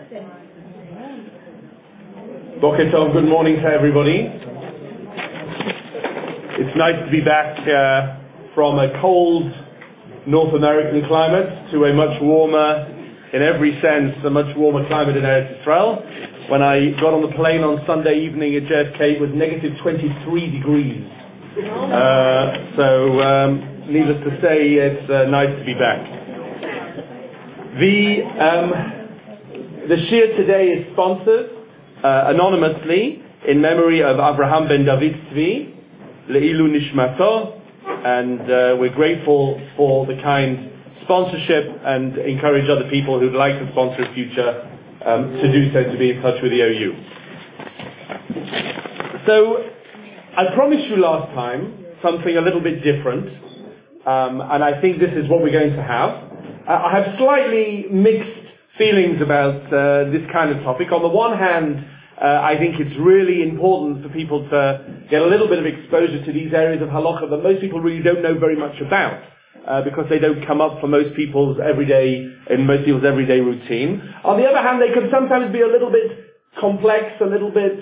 Boker Tov, good morning to everybody. It's nice to be back from a cold North American climate to a much warmer, in every sense, a much warmer climate in Eretz Israel. When I got on the plane on Sunday evening at JFK, it was negative 23 degrees. Needless to say, it's nice to be back. The shir today is sponsored anonymously in memory of Avraham ben David Tzvi, Le'ilu Nishmato, and we're grateful for the kind sponsorship and encourage other people who'd like to sponsor in future to do so, to be in touch with the OU. So, I promised you last time something a little bit different, and I think this is what we're going to have. I have slightly mixed feelings about this kind of topic. On the one hand, I think it's really important for people to get a little bit of exposure to these areas of halakha that most people really don't know very much about, because they don't come up for most people's everyday routine. On the other hand, they can sometimes be a little bit complex, a little bit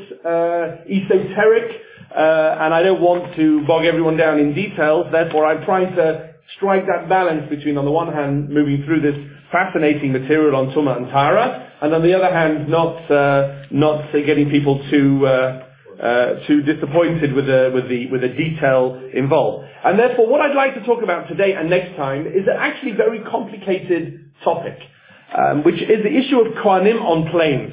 esoteric, and I don't want to bog everyone down in details. Therefore, I'm trying to strike that balance between, on the one hand, moving through this fascinating material on Tumah and Tahara, and on the other hand, not getting people too disappointed with the detail involved. And therefore, what I'd like to talk about today and next time is an actually very complicated topic, which is the issue of Kohanim on planes.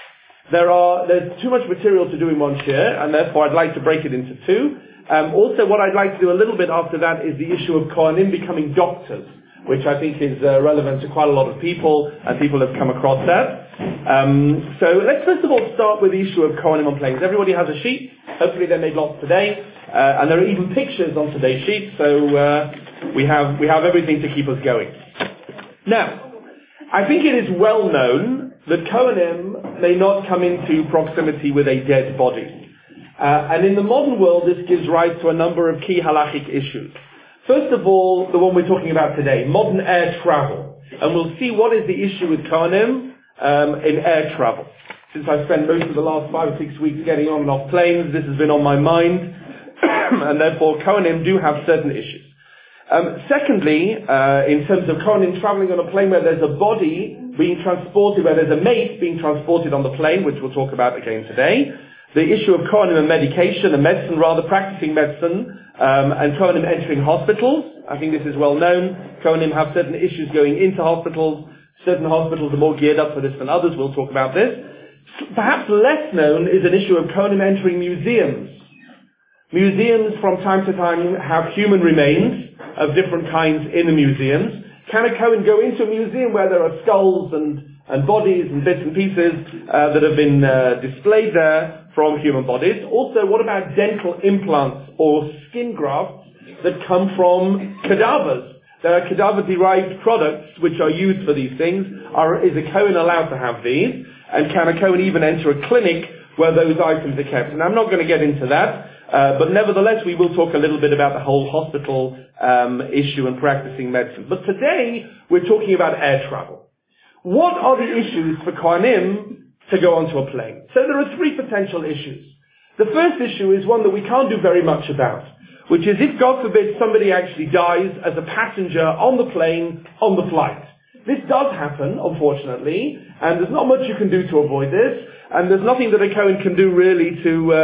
There's too much material to do in one shir, and therefore I'd like to break it into two. Also, what I'd like to do a little bit after that is the issue of Kohanim becoming doctors, which I think is relevant to quite a lot of people, and people have come across that. So let's first of all start with the issue of Kohanim on planes. Everybody has a sheet. Hopefully they made lots today, and there are even pictures on today's sheet, so we have everything to keep us going. Now, I think it is well known that Kohanim may not come into proximity with a dead body. And in the modern world, this gives rise to a number of key halachic issues. First of all, the one we're talking about today, modern air travel. And we'll see what is the issue with Kohanim in air travel. Since I've spent most of the last 5 or 6 weeks getting on and off planes, this has been on my mind. And therefore, Kohanim do have certain issues. Secondly, in terms of Kohanim traveling on a plane where there's a body being transported, where there's a mace being transported on the plane, which we'll talk about again today. The issue of Kohanim and medication, and medicine rather, practicing medicine, and Kohanim entering hospitals. I think this is well known. Kohanim have certain issues going into hospitals. Certain hospitals are more geared up for this than others. We'll talk about this. Perhaps less known is an issue of Kohanim entering museums. Museums from time to time have human remains of different kinds in the museums. Can a Kohen go into a museum where there are skulls and bodies and bits and pieces that have been displayed there from human bodies? Also, what about dental implants or skin grafts that come from cadavers? There are cadaver-derived products which are used for these things. Is a Kohen allowed to have these? And can a Kohen even enter a clinic where those items are kept? And I'm not going to get into that, but nevertheless we will talk a little bit about the whole hospital issue and practicing medicine. But today we're talking about air travel. What are the issues for Kohanim to go onto a plane? So there are 3 potential issues. The first issue is one that we can't do very much about, which is if, God forbid, somebody actually dies as a passenger on the plane, on the flight. This does happen, unfortunately, and there's not much you can do to avoid this, and there's nothing that a Kohen can do really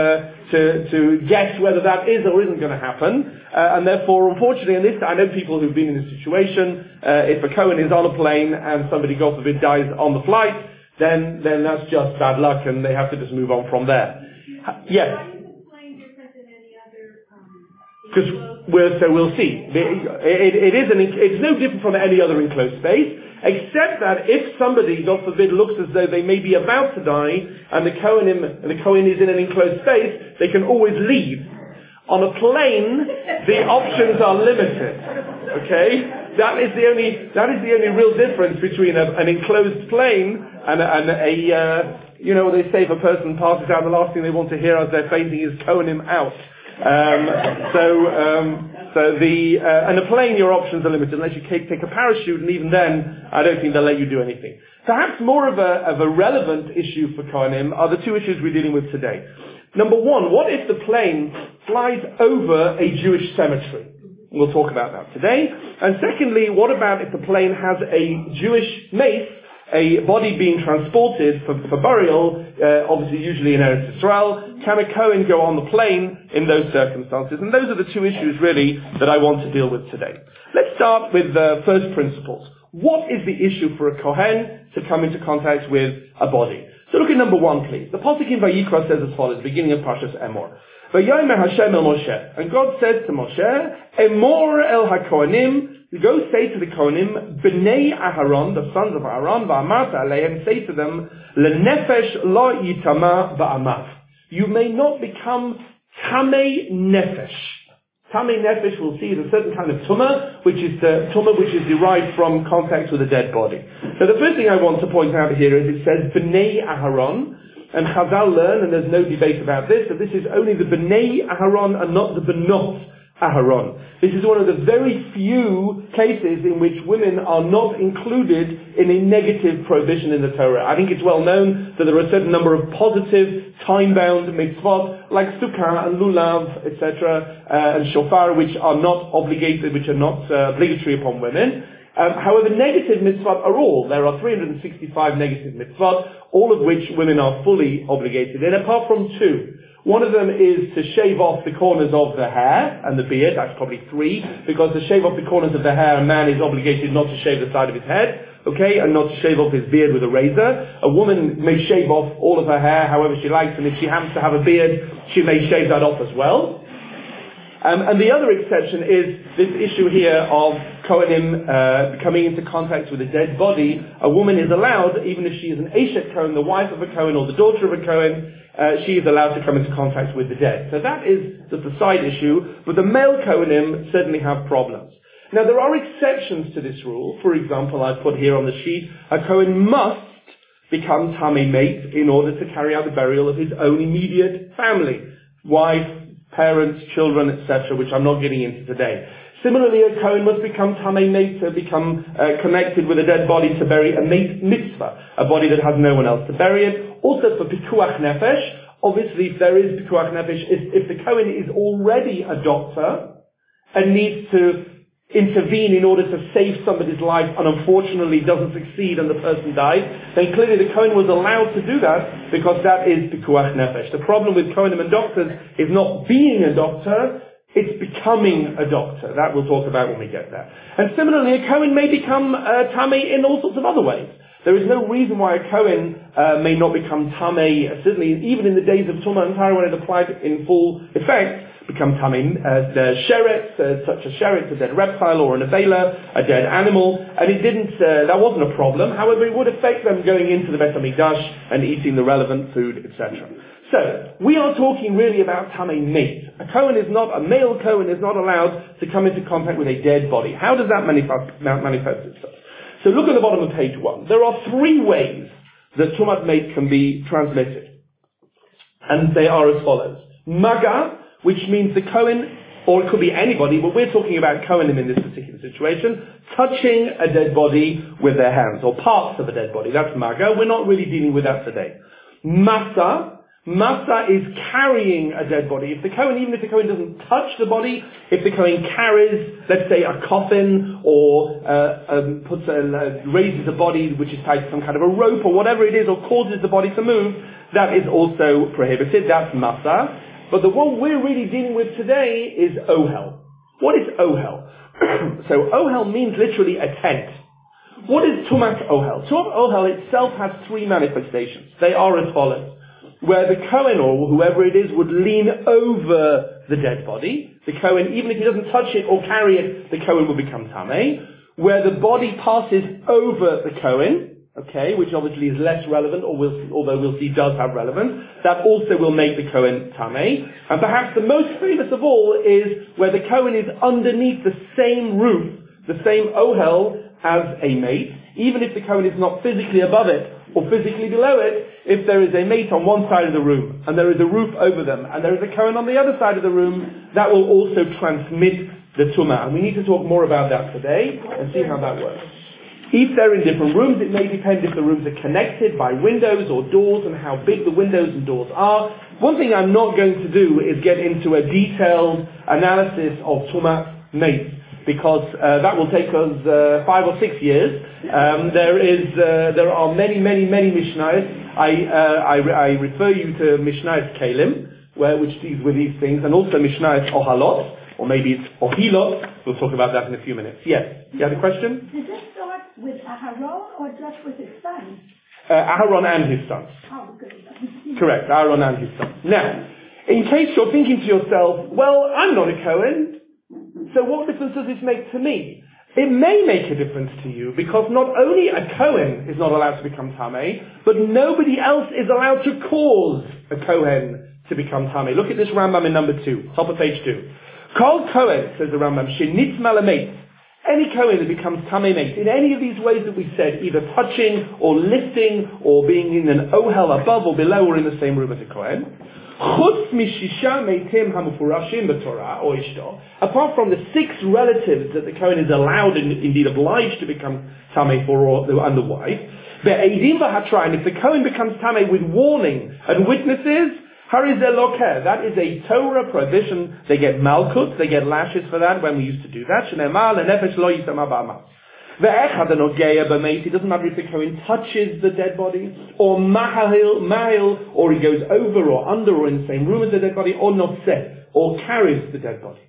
to guess whether that is or isn't going to happen, and therefore, unfortunately, in this, I know people who've been in this situation, if a Kohen is on a plane and somebody, God forbid, dies on the flight, then that's just bad luck, and they have to just move on from there. Yes. Because we'll see. It's no different from any other enclosed space, except that if somebody, God forbid, looks as though they may be about to die, and the Kohen is in an enclosed space, they can always leave. On a plane, the options are limited. Okay? That is the only real difference between an enclosed plane and a they say if a person passes out, the last thing they want to hear as they're facing is Kohanim out. And a plane, your options are limited unless you take a parachute, and even then, I don't think they'll let you do anything. Perhaps more of a relevant issue for Kohanim are the two issues we're dealing with today. Number one, what if the plane flies over a Jewish cemetery? We'll talk about that today. And secondly, what about if the plane has a Jewish mace, a body being transported for burial, obviously usually in Eretz Israel? Can a Kohen go on the plane in those circumstances? And those are the two issues really that I want to deal with today. Let's start with the first principles. What is the issue for a Kohen to come into contact with a body? So look at number one, please. The Pasuk in Vayikra says as follows, beginning of Parshas Emor. Vayomer Hashem el Moshe. And God said to Moshe, Emor el HaKohanim, go say to the Kohanim, B'nei Aharon, the sons of Aaron, Va'amarta aleihem, say to them, Lenefesh lo yitama ba'amav. You may not become Tamei Nefesh. Tamei Nefesh, we'll see, is a certain kind of tumah, which is the tumah which is derived from contact with a dead body. So the first thing I want to point out here is it says B'nei Aharon, and Chazal learn, and there's no debate about this, that this is only the B'nei Aharon and not the B'not Aharon. This is one of the very few cases in which women are not included in a negative prohibition in the Torah. I think it's well known that there are a certain number of positive, time-bound mitzvot, like sukkah and lulav, etc., and shofar, which are not obligated, which are not obligatory upon women. However, negative mitzvot are all. There are 365 negative mitzvot, all of which women are fully obligated in, apart from two. One of them is to shave off the corners of the hair and the beard. That's probably three, because to shave off the corners of the hair, a man is obligated not to shave the side of his head, okay, and not to shave off his beard with a razor. A woman may shave off all of her hair however she likes, and if she happens to have a beard, she may shave that off as well. And the other exception is this issue here of Kohanim coming into contact with a dead body. A woman is allowed, even if she is an Eshet Kohen, the wife of a Kohen or the daughter of a Kohen, she is allowed to come into contact with the dead. So that is just a side issue, but the male Kohanim certainly have problems. Now there are exceptions to this rule. For example, I've put here on the sheet, a Kohen must become Tamei Meit in order to carry out the burial of his own immediate family, wife, parents, children, etc., which I'm not getting into today. Similarly, a Kohen must become Tamei Meit to become connected with a dead body to bury a Meit Mitzvah, a body that has no one else to bury it. Also for Pikuach Nefesh, obviously if there is Pikuach Nefesh, if the Kohen is already a doctor and needs to intervene in order to save somebody's life and unfortunately doesn't succeed and the person dies, then clearly the Kohen was allowed to do that because that is Pikuach Nefesh. The problem with Kohanim and doctors is not being a doctor, it's becoming a doctor. That we'll talk about when we get there. And similarly, a Kohen may become Tamei in all sorts of other ways. There is no reason why a Kohen may not become Tamei, certainly even in the days of Tumah and Tara when it applied in full effect, become Tamei, the Sheret, such a Sheret, a dead reptile, or an Avela, a dead animal, and it didn't, that wasn't a problem. However, it would affect them going into the Beit HaMikdash and eating the relevant food, etc. So, we are talking really about Tamei Meit. A male Kohen is not allowed to come into contact with a dead body. How does that manifest itself? So look at the bottom of page 1. There are three ways that Tumat Meit can be transmitted. And they are as follows. Maga, which means the Kohen, or it could be anybody, but we're talking about Kohanim in this particular situation, touching a dead body with their hands, or parts of a dead body. That's Maga. We're not really dealing with that today. Masa is carrying a dead body. If the Kohen, even if the Kohen doesn't touch the body, if the Kohen carries, let's say, a coffin, or raises a body which is tied to some kind of a rope, or whatever it is, or causes the body to move, that is also prohibited. That's Masa. But the one we're really dealing with today is Ohel. What is Ohel? So Ohel means literally a tent. What is Tumat Ohel? Tumat Ohel itself has three manifestations. They are as follows. Where the Kohen or whoever it is would lean over the dead body. The Kohen, even if he doesn't touch it or carry it, the Kohen will become Tamei. Where the body passes over the Kohen, okay, which obviously is less relevant, although we'll see does have relevance, that also will make the Kohen Tamei. And perhaps the most famous of all is where the Kohen is underneath the same roof, the same Ohel as a mate, even if the Kohen is not physically above it or physically below it. If there is a mate on one side of the room and there is a roof over them and there is a Kohen on the other side of the room, that will also transmit the Tumah. And we need to talk more about that today and see how that works. If they're in different rooms, it may depend if the rooms are connected by windows or doors and how big the windows and doors are. One thing I'm not going to do is get into a detailed analysis of Tumas Meis, because that will take us 5 or 6 years. There are many Mishnayos. I refer you to Mishnayos Kelim, which deals with these things, and also Mishnayos Ohalot, or maybe it's Ohilot. We'll talk about that in a few minutes. Yes, you had a question? Does this start with Aharon or just with his sons? Aharon and his sons. Oh, good. Correct, Aharon and his sons. Now, in case you're thinking to yourself, well, I'm not a Kohen, so what difference does this make to me? It may make a difference to you, because not only a Kohen is not allowed to become Tameh, but nobody else is allowed to cause a Kohen to become Tameh. Look at this Rambam in number 2, top of page 2. Kol Kohen, says the Rambam, Shenitz Malamet. Any Kohen that becomes Tameh Meit, in any of these ways that we said, either touching or lifting or being in an ohel above or below or in the same room as a Kohen, Chutz mishisha meitim hamufurashim b'Torah or ishto, apart from the 6 relatives that the Kohen is allowed and indeed obliged to become Tameh for and the wife, be'edim v'hatra, and if the Kohen becomes Tameh with warning and witnesses, that is a Torah prohibition. They get malchut, they get lashes for that when we used to do that. It doesn't matter if the Kohen touches the dead body, or mahil, or he goes over or under or in the same room as the dead body, or notzeh, or carries the dead body.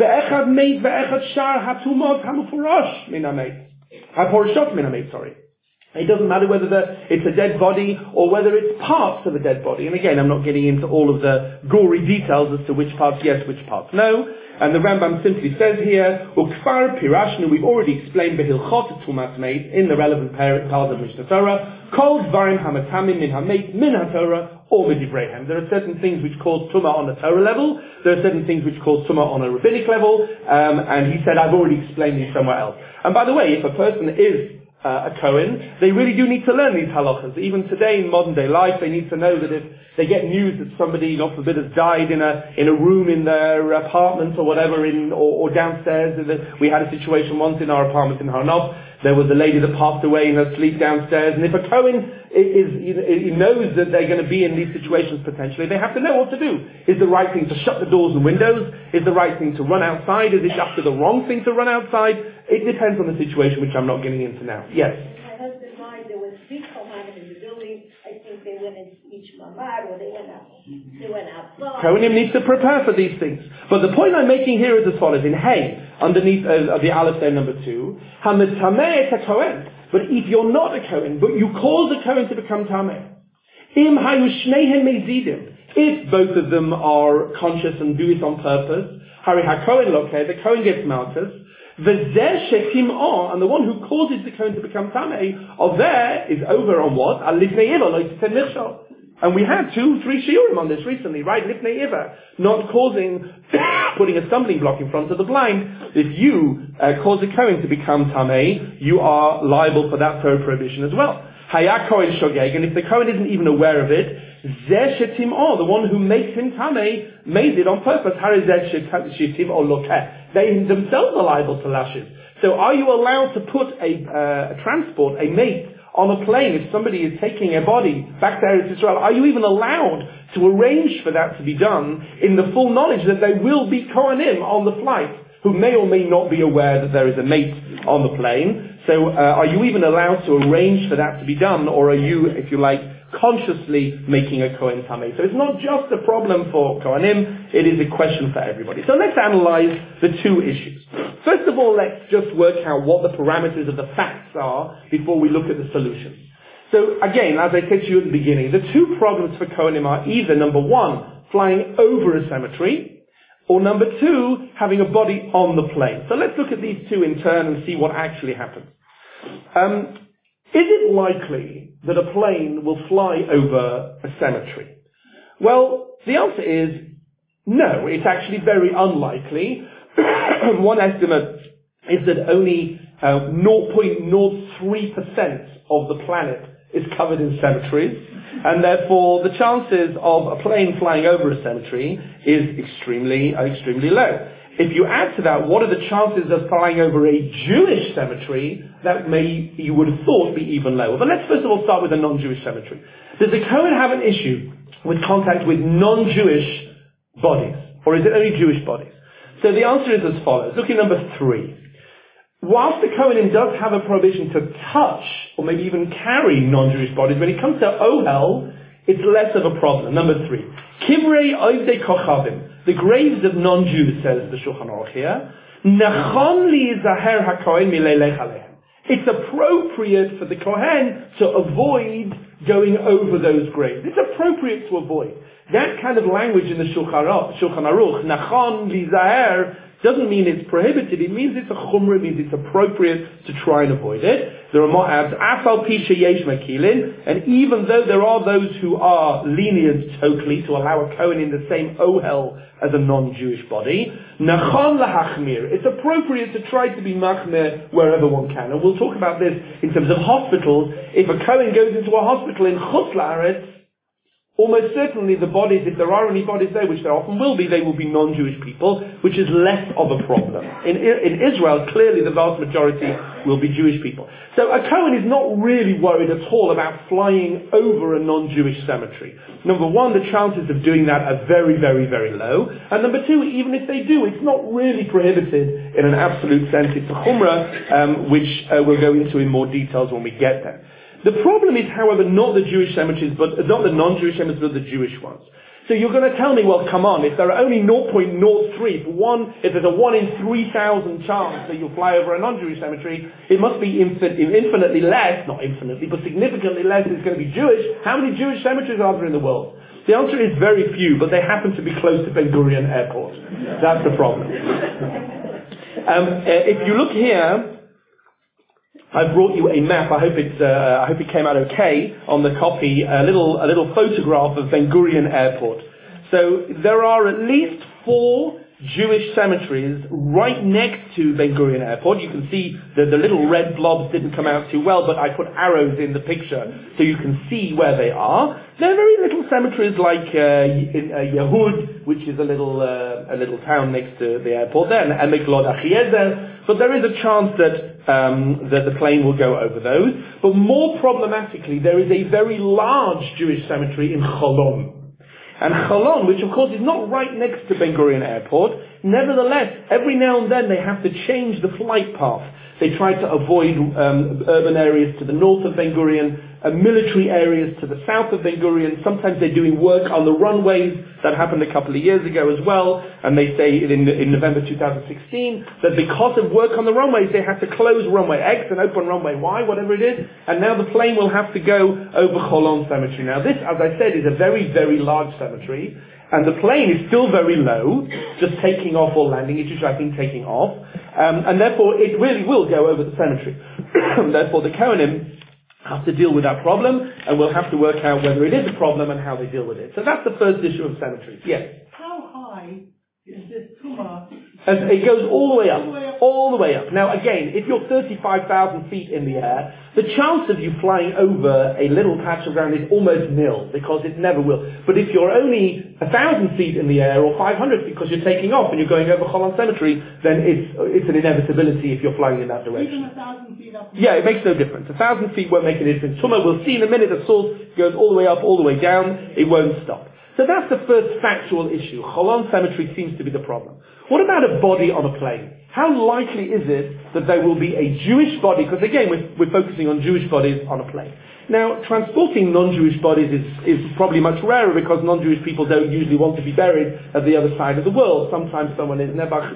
It doesn't matter whether it's a dead body or whether it's parts of a dead body. And again, I'm not getting into all of the gory details as to which parts yes, which parts no. And the Rambam simply says here, Ukfar Pirashnu, we've already explained Behilchot Tumas Meis in the relevant parts of Mishnah Torah, Kol Dvarim Hamatamim Min Hameit Min HaTorah or Midivrehem. There are certain things which cause Tumah on a Torah level, there are certain things which cause Tumah on a rabbinic level, and he said, I've already explained these somewhere else. And by the way, if a person is a Kohen, they really do need to learn these halachas. Even today in modern day life, they need to know that if they get news that somebody, God forbid, has died in a room in their apartment or whatever, or downstairs. We had a situation once in our apartment in Har Nof. There was a lady that passed away in her sleep downstairs, and if a Kohen he knows that they're going to be in these situations potentially, they have to know what to do. Is the right thing to shut the doors and windows? Is the right thing to run outside? Is it after the wrong thing to run outside? It depends on the situation, which I'm not getting into now. Yes? My husband died, there was 3 Kohanim in the building. I think they went in each mamad, or they went outside. Kohanim needs to prepare for these things. But the point I'm making here is as follows. In Hey, underneath the Aleph there number 2, Hamitameh et Kohen. But if you're not a Kohen, but you cause a Kohen to become Tameh, Im hayu shneihem mezidim, if both of them are conscious and do it on purpose, Hari HaKohen lokeh, the Kohen gets malchus, V'zeh shetim'ah, and the one who causes the Kohen to become Tameh, of there is over on what? Al lifnei iva, lo yiteten michshol. And we had 2-3 shiurim on this recently, right? Lifnei iva, not causing, putting a stumbling block in front of the blind. If you cause a Kohen to become Tameh, you are liable for that third prohibition as well. Haya Kohen shogeg, and if the Kohen isn't even aware of it, Zeh shetim'ah, the one who makes him Tameh, made it on purpose. Hari zeh shetim'ah lokeh. They themselves are liable to lashes. So are you allowed to put a transport, a mate, on a plane if somebody is taking a body back to Eretz Israel? Are you even allowed to arrange for that to be done in the full knowledge that there will be Kohanim on the flight who may or may not be aware that there is a mate on the plane? So are you even allowed to arrange for that to be done, or are you, if you like, consciously making a Kohen Tameh? So it's not just a problem for Kohanim, it is a question for everybody. So let's analyze the 2 issues. First of all, let's just work out what the parameters of the facts are before we look at the solutions. So again, as I said to you at the beginning, the 2 problems for Kohanim are either, number 1, flying over a cemetery, or number 2, having a body on the plane. So let's look at these 2 in turn and see what actually happens. Is it likely that a plane will fly over a cemetery? Well, the answer is no. It's actually very unlikely. One estimate is that only 0.03% of the planet is covered in cemeteries, and therefore the chances of a plane flying over a cemetery is extremely low. If you add to that, what are the chances of flying over a Jewish cemetery, that may, you would have thought, be even lower. But let's first of all start with a non-Jewish cemetery. Does the Kohen have an issue with contact with non-Jewish bodies? Or is it only Jewish bodies? So the answer is as follows. Look at number 3. Whilst the Kohanim does have a prohibition to touch, or maybe even carry non-Jewish bodies, when it comes to Ohel, it's less of a problem. Number 3. Kivrei Oivdei Kochavim. The graves of non-Jews, says the Shulchan Aruch here. Nachon lizaher haKohen milelech alehem. It's appropriate for the Kohen to avoid going over those graves. It's appropriate to avoid. That kind of language in the Shulchan Aruch, Nachon lizaher, doesn't mean it's prohibited. It means it's a chumrah, it means it's appropriate to try and avoid it. There are mo'abs, afal pi sheyesh makilin, and even though there are those who are lenient totally to allow a Kohen in the same ohel as a non-Jewish body, nachon lahachmir, it's appropriate to try to be machmir wherever one can. And we'll talk about this in terms of hospitals. If a Kohen goes into a hospital in Chutz La'aretz, almost certainly the bodies, if there are any bodies there, which there often will be, they will be non-Jewish people, which is less of a problem. In Israel, clearly the vast majority will be Jewish people. So a Kohen is not really worried at all about flying over a non-Jewish cemetery. Number one, the chances of doing that are very, very, very low. And number two, even if they do, it's not really prohibited in an absolute sense. It's a chumrah, which we'll go into in more details when we get there. The problem is, however, not the Jewish cemeteries, but not the non-Jewish cemeteries, but the Jewish ones. So you're going to tell me, well, come on, if there are only 0.03, if there's a 1 in 3,000 chance that you'll fly over a non-Jewish cemetery, it must be infinitely less, not infinitely, but significantly less is going to be Jewish. How many Jewish cemeteries are there in the world? The answer is very few, but they happen to be close to Ben Gurion Airport. That's the problem. If you look here, I've brought you a map. I hope it came out okay on the copy. A little photograph of Ben Gurion Airport. So there are at least 4 Jewish cemeteries right next to Ben Gurion Airport. You can see that the little red blobs didn't come out too well, but I put arrows in the picture so you can see where they are. They're very little cemeteries like in Yehud, which is a little town next to the airport there, and Miklod Achiezer. But there is a chance that the plane will go over those. But more problematically, there is a very large Jewish cemetery in Cholon. And Cholon, which of course is not right next to Ben Gurion Airport, nevertheless, every now and then they have to change the flight path. They try to avoid urban areas to the north of Ben Gurion, military areas to the south of Ben Gurion. Sometimes they're doing work on the runways. That happened a couple of years ago as well. And they say in November 2016 that because of work on the runways, they had to close runway X and open runway Y, whatever it is. And now the plane will have to go over Cholon Cemetery. Now this, as I said, is a very, very large cemetery. And the plane is still very low, just taking off or landing. It's usually, I think, taking off. And therefore, it really will go over the cemetery. Therefore, the Kohanim have to deal with that problem, and we'll have to work out whether it is a problem and how they deal with it. So that's the first issue of cemeteries. Yes? How high is this tumah? It goes all the way up. All the way up. Now again, if you're 35,000 feet in the air, the chance of you flying over a little patch of ground is almost nil, because it never will. But if you're only 1,000 feet in the air, or 500 feet because you're taking off and you're going over Cholon Cemetery, then it's an inevitability if you're flying in that direction. Even 1,000 feet up? Yeah, it makes no difference. 1,000 feet won't make a difference. Tumah, we'll see in a minute, the source goes all the way up, all the way down. It won't stop. So that's the first factual issue. Cholon Cemetery seems to be the problem. What about a body on a plane? How likely is it that there will be a Jewish body? Because again, we're focusing on Jewish bodies on a plane. Now, transporting non-Jewish bodies is probably much rarer because non-Jewish people don't usually want to be buried at the other side of the world. Sometimes someone is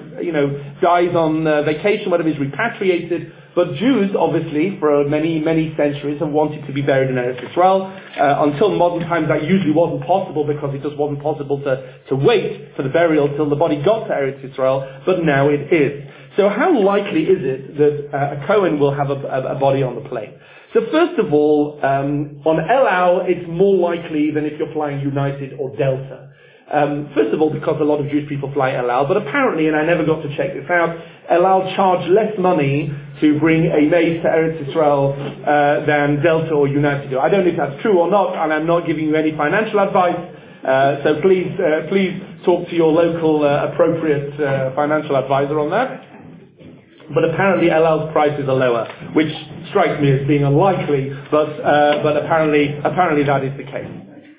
dies on vacation, whatever, is repatriated. But Jews, obviously, for many, many centuries have wanted to be buried in Eretz Yisrael. Until modern times, that usually wasn't possible because it just wasn't possible to wait for the burial till the body got to Eretz Yisrael. But now it is. So how likely is it that a Kohen will have a body on the plane? So first of all, on El Al, it's more likely than if you're flying United or Delta. First of all, because a lot of Jewish people fly El Al, but apparently, and I never got to check this out, El Al charge less money to bring a maid to Eretz Yisrael than Delta or United do. I don't know if that's true or not, and I'm not giving you any financial advice, So please talk to your local appropriate financial advisor on that. But apparently El Al's prices are lower, which strikes me as being unlikely, but apparently that is the case.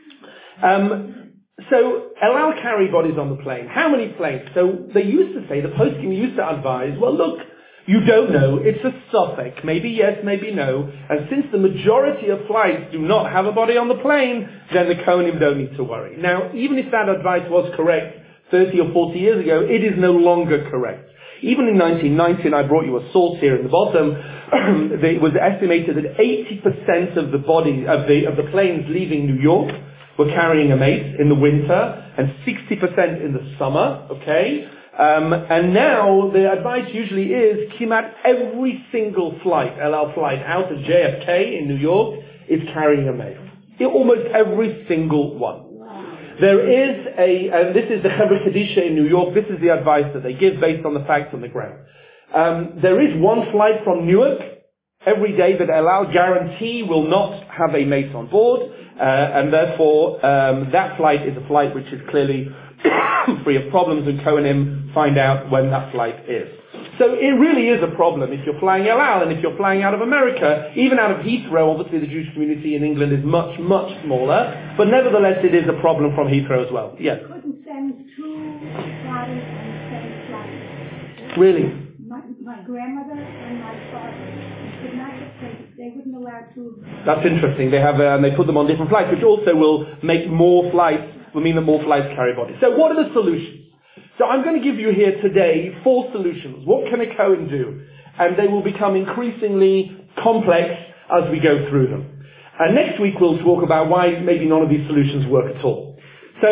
So El Al carry bodies on the plane. How many planes? So they used to say, the posting used to advise, well look, you don't know, it's a suffix, maybe yes, maybe no, and since the majority of flights do not have a body on the plane, then the Kohanim don't need to worry. Now, even if that advice was correct 30 or 40 years ago, it is no longer correct. Even in 1990, and I brought you a source here in the bottom, it was estimated that 80% of the the planes leaving New York were carrying a mace in the winter, and 60% in the summer, okay? And now the advice usually is, Kimat every single flight, El Al flight out of JFK in New York is carrying a mace. Almost every single one. There is and this is the Chevra Kadisha in New York, this is the advice that they give based on the facts on the ground. There is one flight from Newark every day that El Al guarantee will not have a mace on board, and therefore that flight is a flight which is clearly free of problems, and Kohanim find out when that flight is. So it really is a problem if you're flying El Al, and if you're flying out of America, even out of Heathrow. Obviously the Jewish community in England is much, much smaller, but nevertheless it is a problem from Heathrow as well. Yes? Couldn't send two bodies on the same flight. Really? My grandmother and my father could not get, they wouldn't allow two of them. That's interesting. They have, and they put them on different flights, which also will make more flights, will mean that more flights carry bodies. So what are the solutions? So I'm going to give you here today 4 solutions. What can a Kohen do? And they will become increasingly complex as we go through them. And next week we'll talk about why maybe none of these solutions work at all. So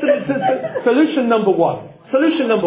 solution number one. Solution number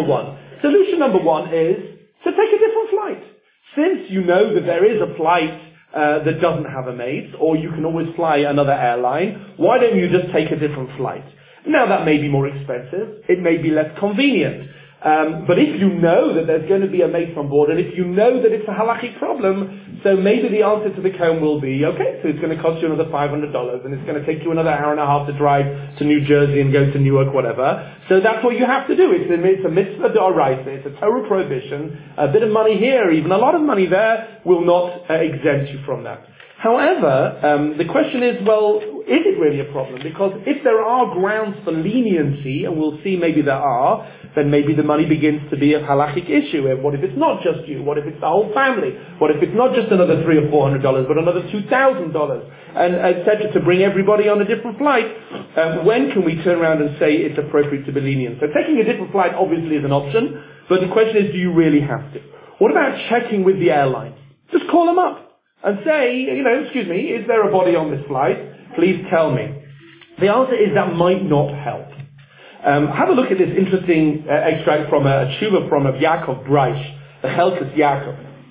one is to take a different flight. Since you know that there is a flight that doesn't have a mace, or you can always fly another airline, why don't you just take a different flight? Now that may be more expensive, it may be less convenient, but if you know that there's going to be a mace on board, and if you know that it's a halachic problem, so maybe the answer to the Kohen will be, okay, so it's going to cost you another $500, and it's going to take you another hour and a half to drive to New Jersey and go to Newark, whatever. So that's what you have to do. It's a mitzvah d'oraisa, it's a Torah prohibition. A bit of money here, even a lot of money there, will not exempt you from that. However, the question is, well, is it really a problem? Because if there are grounds for leniency, and we'll see maybe there are, then maybe the money begins to be a halachic issue. And what if it's not just you? What if it's the whole family? What if it's not just another $300 or $400, but another $2,000? And etc. to bring everybody on a different flight. When can we turn around and say it's appropriate to be lenient? So taking a different flight obviously is an option, but the question is, do you really have to? What about checking with the airline? Just call them up and say, excuse me, is there a body on this flight? Please tell me. The answer is that might not help. Have a look at this interesting extract from a tshuva from Yaakov Breish, the Chelkas Yaakov.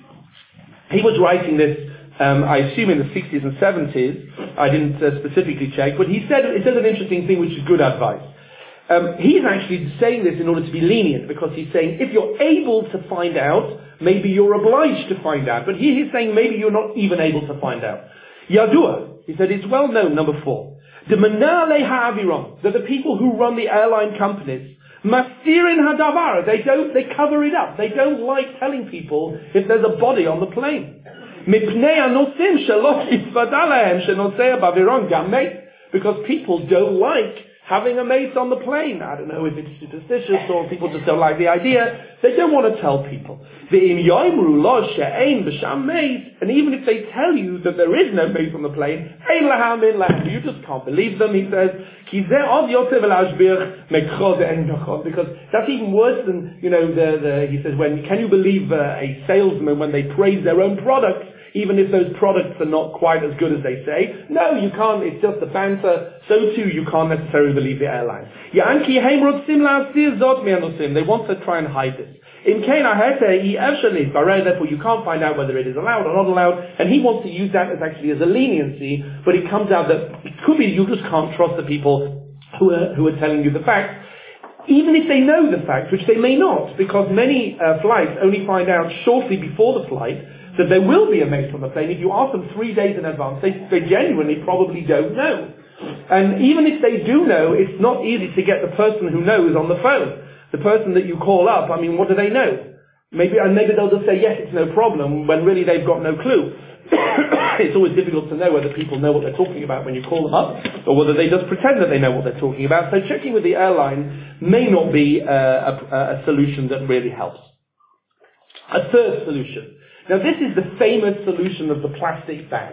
He was writing this, I assume in the 60s and 70s. I didn't specifically check, but it says an interesting thing which is good advice. He's actually saying this in order to be lenient, because he's saying if you're able to find out, maybe you're obliged to find out. But here he's saying maybe you're not even able to find out. Yadua, he said, it's well known, number 4. The Menalei Ha'aviron, that the people who run the airline companies, Mastirin Hadavar, they cover it up. They don't like telling people if there's a body on the plane. Mipnei Anosim Shalot Isvadalahem Shenosea Baviron Gamet, because people don't like having a mace on the plane. I don't know if it's superstitious or people just don't like the idea. They don't want to tell people. And even if they tell you that there is no mace on the plane, you just can't believe them, he says. Because that's even worse than, he says, can you believe a salesman when they praise their own products, even if those products are not quite as good as they say? No, you can't. It's just a banter. So too, you can't necessarily believe the airline. They want to try and hide this. Therefore, you can't find out whether it is allowed or not allowed, and he wants to use that as actually as a leniency, but it comes out that it could be you just can't trust the people who are telling you the facts, even if they know the facts, which they may not, because many flights only find out shortly before the flight that there will be a mace on the plane. If you ask them 3 days in advance, they genuinely probably don't know. And even if they do know, it's not easy to get the person who knows on the phone. The person that you call up, I mean, what do they know? Maybe they'll just say, yes, it's no problem, when really they've got no clue. It's always difficult to know whether people know what they're talking about when you call them up, or whether they just pretend that they know what they're talking about. So checking with the airline may not be a solution that really helps. A third solution. Now this is the famous solution of the plastic bag.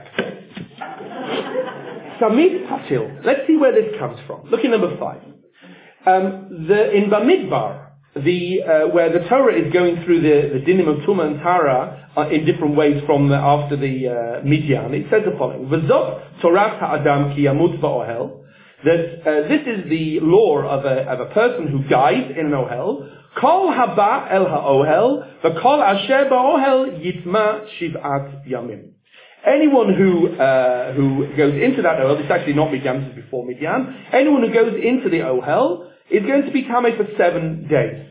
Samid Patil. Let's see where this comes from. Look at number 5. In Bamidbar, where the Torah is going through the dinim of Tuma and Tara in different ways from after the Midian, it says the following: V'zot Torat ha'adam ki yamut ba'ohel. That this is the law of a person who dies in an ohel. Kol haba el ha'ohel, v'kol asher ba'ohel yitma shiv'at yamim. Anyone who goes into that ohel, this is actually not Midian, this is before Midian. Anyone who goes into the ohel is going to be tamei for 7 days.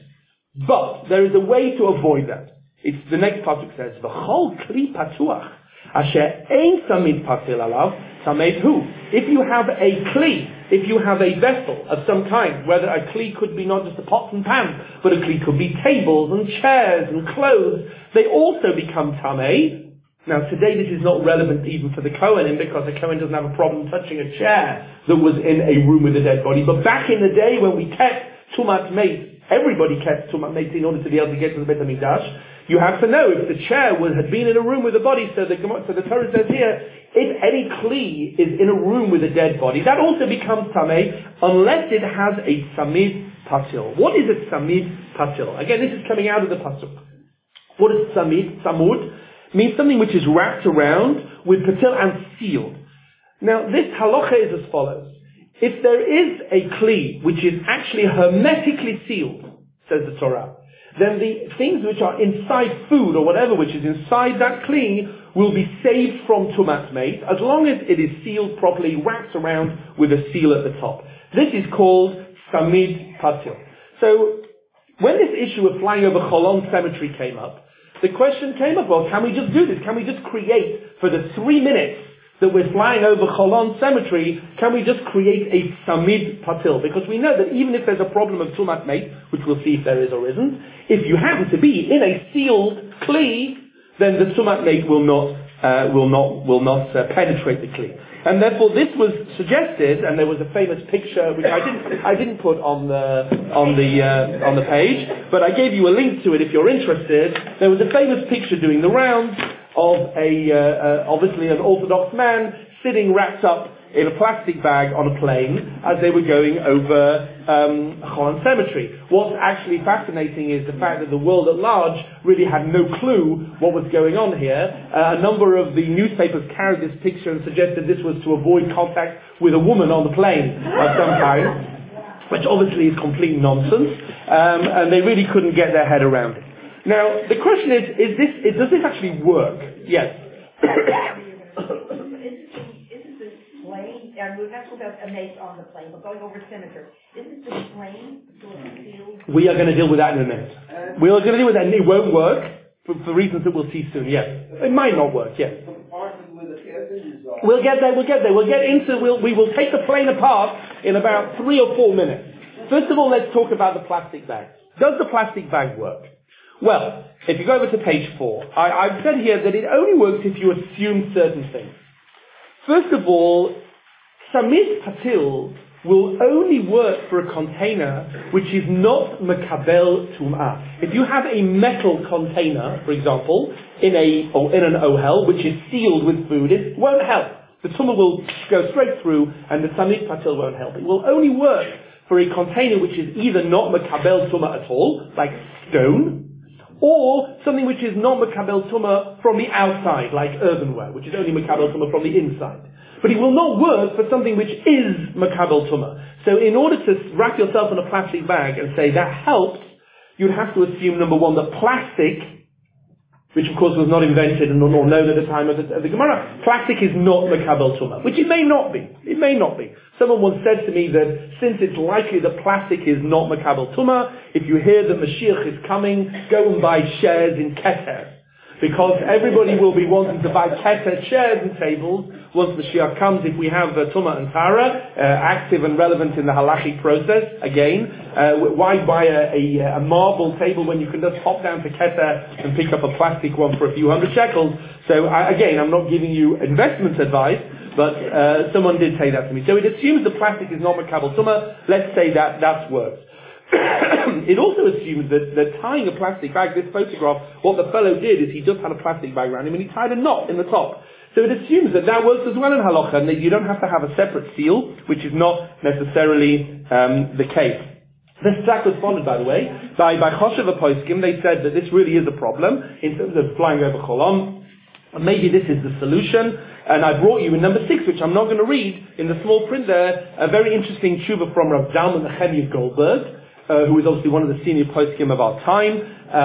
But there is a way to avoid that. It's the next pasuk says, V'chol kli patuach, asher ein samid patil alav, tamei hu. If you have a kli, if you have a vessel of some kind, whether a kli could be not just a pots and pans, but a kli could be tables and chairs and clothes, they also become tamei. Now today this is not relevant even for the Kohanim, because the Kohen doesn't have a problem touching a chair that was in a room with a dead body. But back in the day when we kept Tumat Meis, everybody kept Tumat Meis in order to be able to get to the Beit HaMikdash, you have to know if the chair had been in a room with a body. So the Torah says here, if any kli is in a room with a dead body, that also becomes tamei unless it has a samid patil. What is a samid patil? Again, this is coming out of the pasuk. What is samid? Samud means something which is wrapped around with patil and sealed. Now, this halacha is as follows. If there is a kli which is actually hermetically sealed, says the Torah, then the things which are inside food or whatever which is inside that kli will be saved from tumat meis as long as it is sealed properly, wrapped around with a seal at the top. This is called samid patil. So, when this issue of flying over Cholon Cemetery came up, the question came up, well, can we just do this? Can we just create, for the 3 minutes that we're flying over Cholon Cemetery, can we just create a Samid Patil? Because we know that even if there's a problem of Tumat Meis, which we'll see if there is or isn't, if you happen to be in a sealed Kli, then the Tumat Meis will not penetrate the Kli. And therefore this was suggested, and there was a famous picture which I didn't put on the page, but I gave you a link to it if you're interested. There was a famous picture doing the rounds of obviously an Orthodox man sitting wrapped up in a plastic bag on a plane as they were going over Cholon Cemetery. What's actually fascinating is the fact that the world at large really had no clue what was going on here. A number of the newspapers carried this picture and suggested this was to avoid contact with a woman on the plane of some kind, which obviously is complete nonsense, and they really couldn't get their head around it. Now, the question is does this actually work? Yes. And we're not talking about a mace on the plane, but going over cemetery. Isn't the plane sealed? We are going to deal with that in a minute. We are going to deal with that. It won't work for reasons that we'll see soon. Yes, it might not work. Yes. We'll get there. We will take the plane apart in about 3 or 4 minutes. First of all, let's talk about the plastic bag. Does the plastic bag work? Well, if you go over to page 4, I've said here that it only works if you assume certain things. First of all, Samid Patil will only work for a container which is not Mekabel Tum'ah. If you have a metal container, for example, in an ohel, which is sealed with food, it won't help. The Tum'ah will go straight through and the Samid Patil won't help. It will only work for a container which is either not Mekabel Tum'ah at all, like stone, or something which is not Mekabel Tum'ah from the outside, like earthenware, which is only Mekabel Tum'ah from the inside. But it will not work for something which is Makabel Tumah. So in order to wrap yourself in a plastic bag and say that helps, you'd have to assume, number one, that plastic, which of course was not invented and nor known at the time of the Gemara, plastic is not Makabel Tumah, which it may not be. It may not be. Someone once said to me that since it's likely that plastic is not Makabel Tumah, if you hear that Mashiach is coming, go and buy shares in Keter. Because everybody will be wanting to buy Keter chairs and tables, once Mashiach comes, if we have Tumah and Tara active and relevant in the halachic process, again, why buy a marble table when you can just hop down to Keter and pick up a plastic one for a few hundred shekels? So again, I'm not giving you investment advice, but someone did say that to me. So it assumes the plastic is not Makabel Tumah. Let's say that works. It also assumes that tying a plastic bag, this photograph, what the fellow did is he just had a plastic bag around him and he tied a knot in the top. So it assumes that works as well in halacha, and that you don't have to have a separate seal, which is not necessarily the case. This track was followed, by the way, by Choshev Poskim. They said that this really is a problem in terms of flying over Cholam. Maybe this is the solution. And I brought you in number 6, which I'm not going to read, in the small print there, a very interesting tshuva from Rav Zalman Nechemia Goldberg, who is obviously one of the senior poskim of our time,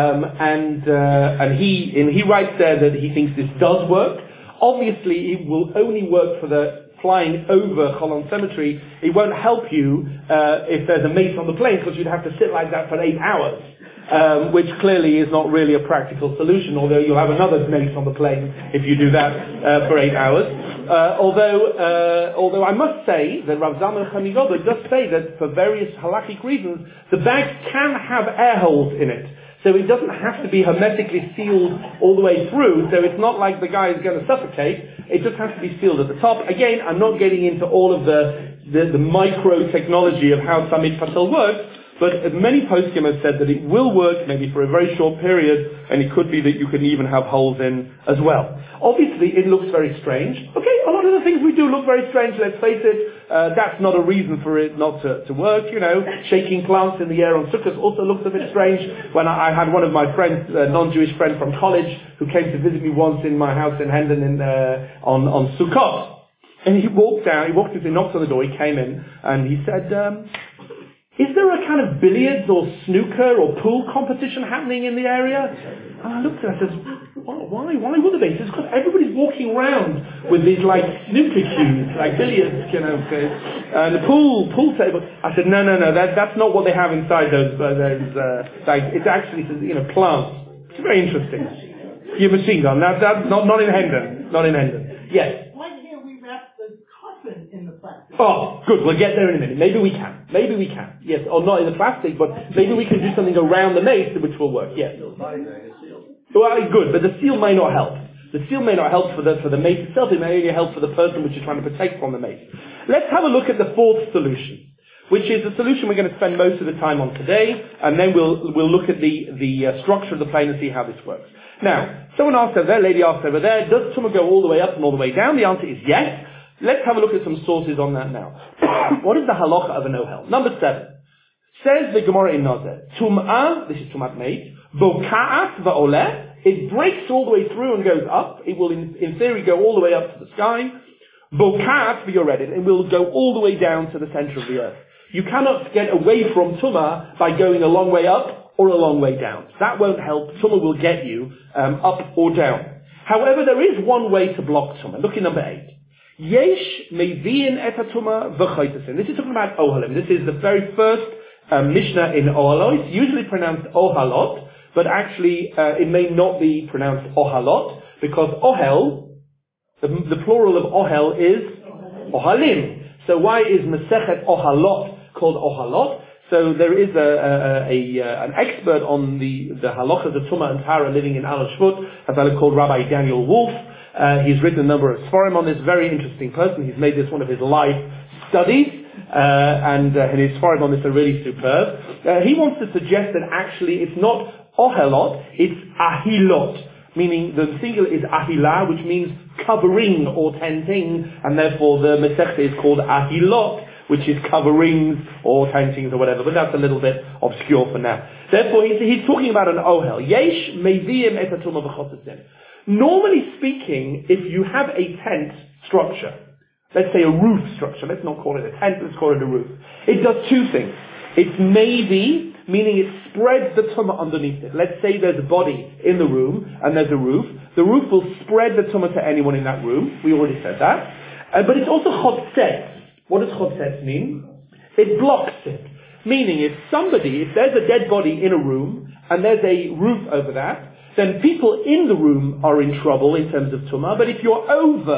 and he writes there that he thinks this does work. Obviously, it will only work for the flying over Cholon Cemetery. It won't help you if there's a mace on the plane, because you'd have to sit like that for 8 hours, which clearly is not really a practical solution, although you'll have another mace on the plane if you do that for 8 hours. Although I must say that Rav Zalman Nechemia Goldberg does say that for various halachic reasons, the bags can have air holes in it. So it doesn't have to be hermetically sealed all the way through, so it's not like the guy is going to suffocate. It just has to be sealed at the top. Again, I'm not getting into all of the micro technology of how Samit Patel works, but many poskim have said that it will work maybe for a very short period, and it could be that you can even have holes in as well. Obviously, it looks very strange. Okay, a lot of the things we do look very strange, let's face it. That's not a reason for it not to work, Shaking plants in the air on Sukkot also looks a bit strange. When I had one of my friends, a non-Jewish friend from college, who came to visit me once in my house in Hendon on Sukkot. And he walked in, he knocked on the door, he came in, and he said, is there a kind of billiards or snooker or pool competition happening in the area? And I looked at it and I said, why would there be? It's because everybody's walking around with these like snooker cues, like billiards, and the pool table. I said, no, that's not what they have inside those it's actually, plants. It's very interesting. Your machine gun, that's not in Hendon. Not in Hendon. Yes. Why can't we wrap the coffin in the plastic? Oh, good. We'll get there in a minute. Maybe we can. Yes, or not in the plastic, but maybe we can do something around the mace which will work. Yes. Well, good, but the seal may not help. The seal may not help for the mace itself. It may only help for the person which is trying to protect from the mace. Let's have a look at the fourth solution, which is the solution we're going to spend most of the time on today, and then we'll look at the structure of the plane and see how this works. Now, lady asked over there, does Tumah go all the way up and all the way down? The answer is yes. Let's have a look at some sources on that now. What is the halacha of an ohel? Number 7. Says the Gemara in Nazir, Tum'ah, this is Tumat Meit, Boka'at va'oleh, it breaks all the way through and goes up. It will, in theory, go all the way up to the sky. Boka'at v'yoredet, it will go all the way down to the center of the earth. You cannot get away from Tumah by going a long way up or a long way down. That won't help. Tumah will get you up or down. However, there is one way to block Tumah. Look at number 8. Yesh mevi'in et hatumah v'choytasin. This is talking about ohalim. This is the very first Mishnah in Ohalot. It's usually pronounced Ohalot, but actually it may not be pronounced Ohalot, because Ohel, the plural of Ohel is Ohalim. So why is Masechet Ohalot called Ohalot? So there is an expert on the halachas of Tumah and Tara living in Al Shvut, a fellow called Rabbi Daniel Wolf. He's written a number of Sforim on this. Very interesting person. He's made this one of his life studies. And his Sforim on this are really superb. He wants to suggest that actually it's not Ohelot, it's Ahilot, meaning the singular is Ahila, which means covering or tenting, and therefore the Masechta is called Ahilot, which is coverings or tentings or whatever, but that's a little bit obscure for now. Therefore, he's talking about an ohel. Yesh mevi'im et hatumah v'chotasin. Normally speaking, if you have a tent structure, let's say a roof structure, let's not call it a tent, let's call it a roof. It does two things. It's maybe, meaning it spreads the tumah underneath it. Let's say there's a body in the room and there's a roof. The roof will spread the tumah to anyone in that room. We already said that. But it's also chodset. What does chodset mean? It blocks it. Meaning if there's a dead body in a room and there's a roof over that, then people in the room are in trouble in terms of tumah. But if you're over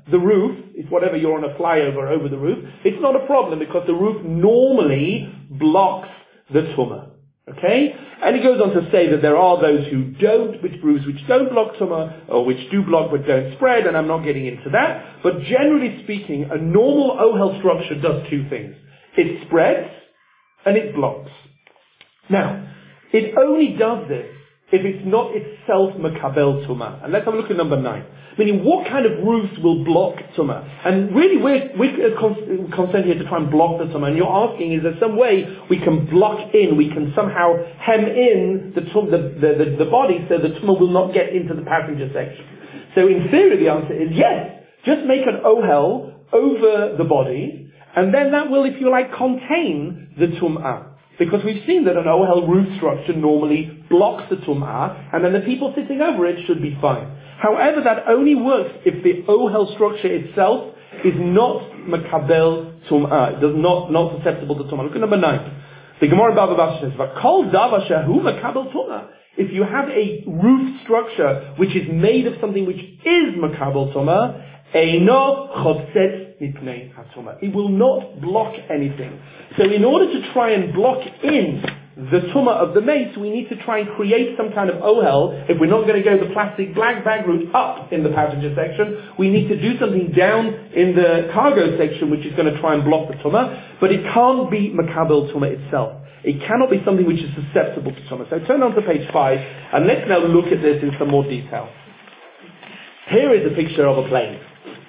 the roof, it's whatever you're on a flyover over the roof, it's not a problem because the roof normally blocks the tumah. Okay? And he goes on to say that there are those who don't, roofs which don't block tumah, or which do block but don't spread, and I'm not getting into that. But generally speaking, a normal ohel structure does two things. It spreads, and it blocks. Now, it only does this if it's not itself makabel tumah. And let's have a look at number 9. Meaning, what kind of roofs will block tumah? And really, we're concerned here to try and block the tumah. And you're asking, is there some way we can block in, we can somehow hem in the body so the tumah will not get into the passenger section? So in theory, the answer is yes. Just make an ohel over the body, and then that will, if you like, contain the tum'ah. Because we've seen that an ohel roof structure normally blocks the tum'ah, and then the people sitting over it should be fine. However, that only works if the ohel structure itself is not makabel tum'ah, does not susceptible to tum'ah. Look at number 9. The Gemara Bava Basra says, "V'kol davar shehu makabel tum'ah." If you have a roof structure which is made of something which is makabel tum'ah, eino chotzetz mipnei hatumah. It will not block anything. So in order to try and block in the tumah of the mace, we need to try and create some kind of ohel. If we're not going to go the plastic black bag route up in the passenger section, we need to do something down in the cargo section which is going to try and block the tumah. But it can't be makabel tumah itself. It cannot be something which is susceptible to tumah. So turn on to page 5 and let's now look at this in some more detail. Here is a picture of a plane.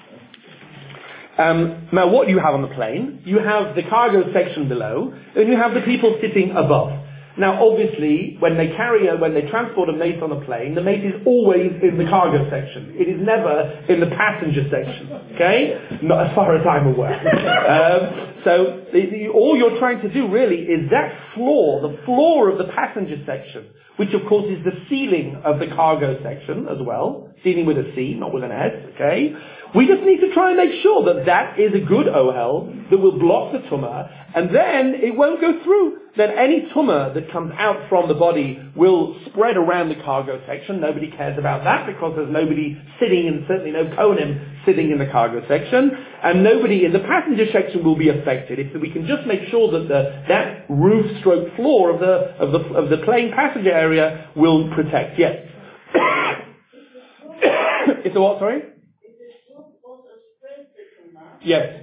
Now what do you have on the plane? You have the cargo section below, and you have the people sitting above. Now obviously, when they transport a mace on a plane, the mace is always in the cargo section. It is never in the passenger section. Okay? Not as far as I'm aware. All you're trying to do really is that floor, the floor of the passenger section, which of course is the ceiling of the cargo section as well, ceiling with a C, not with an S, okay? We just need to try and make sure that is a good ohel that will block the tumah, and then it won't go through. Then any tumah that comes out from the body will spread around the cargo section. Nobody cares about that because there's nobody sitting, and certainly no kohanim sitting in the cargo section, and nobody in the passenger section will be affected. If we can just make sure that that roof stroke floor of the plane passenger area will protect. Yes. It's a what? Sorry. Yes.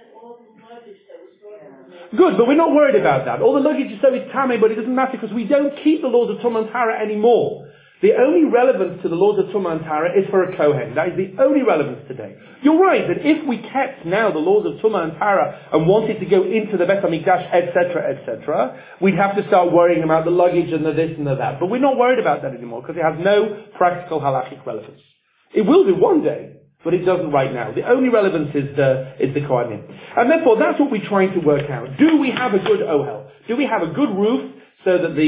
Good, but we're not worried about that. All the luggage is so is tameh, but it doesn't matter because we don't keep the laws of tumah and tara anymore. The only relevance to the laws of tumah and tara is for a kohen. That is the only relevance today. You're right that if we kept now the laws of tumah and tara and wanted to go into the Beit HaMikdash, etc., we'd have to start worrying about the luggage and the this and the that. But we're not worried about that anymore because it has no practical halachic relevance. It will do one day, but it doesn't right now. The only relevance is the kohanim. And therefore, that's what we're trying to work out. Do we have a good ohel? Do we have a good roof so that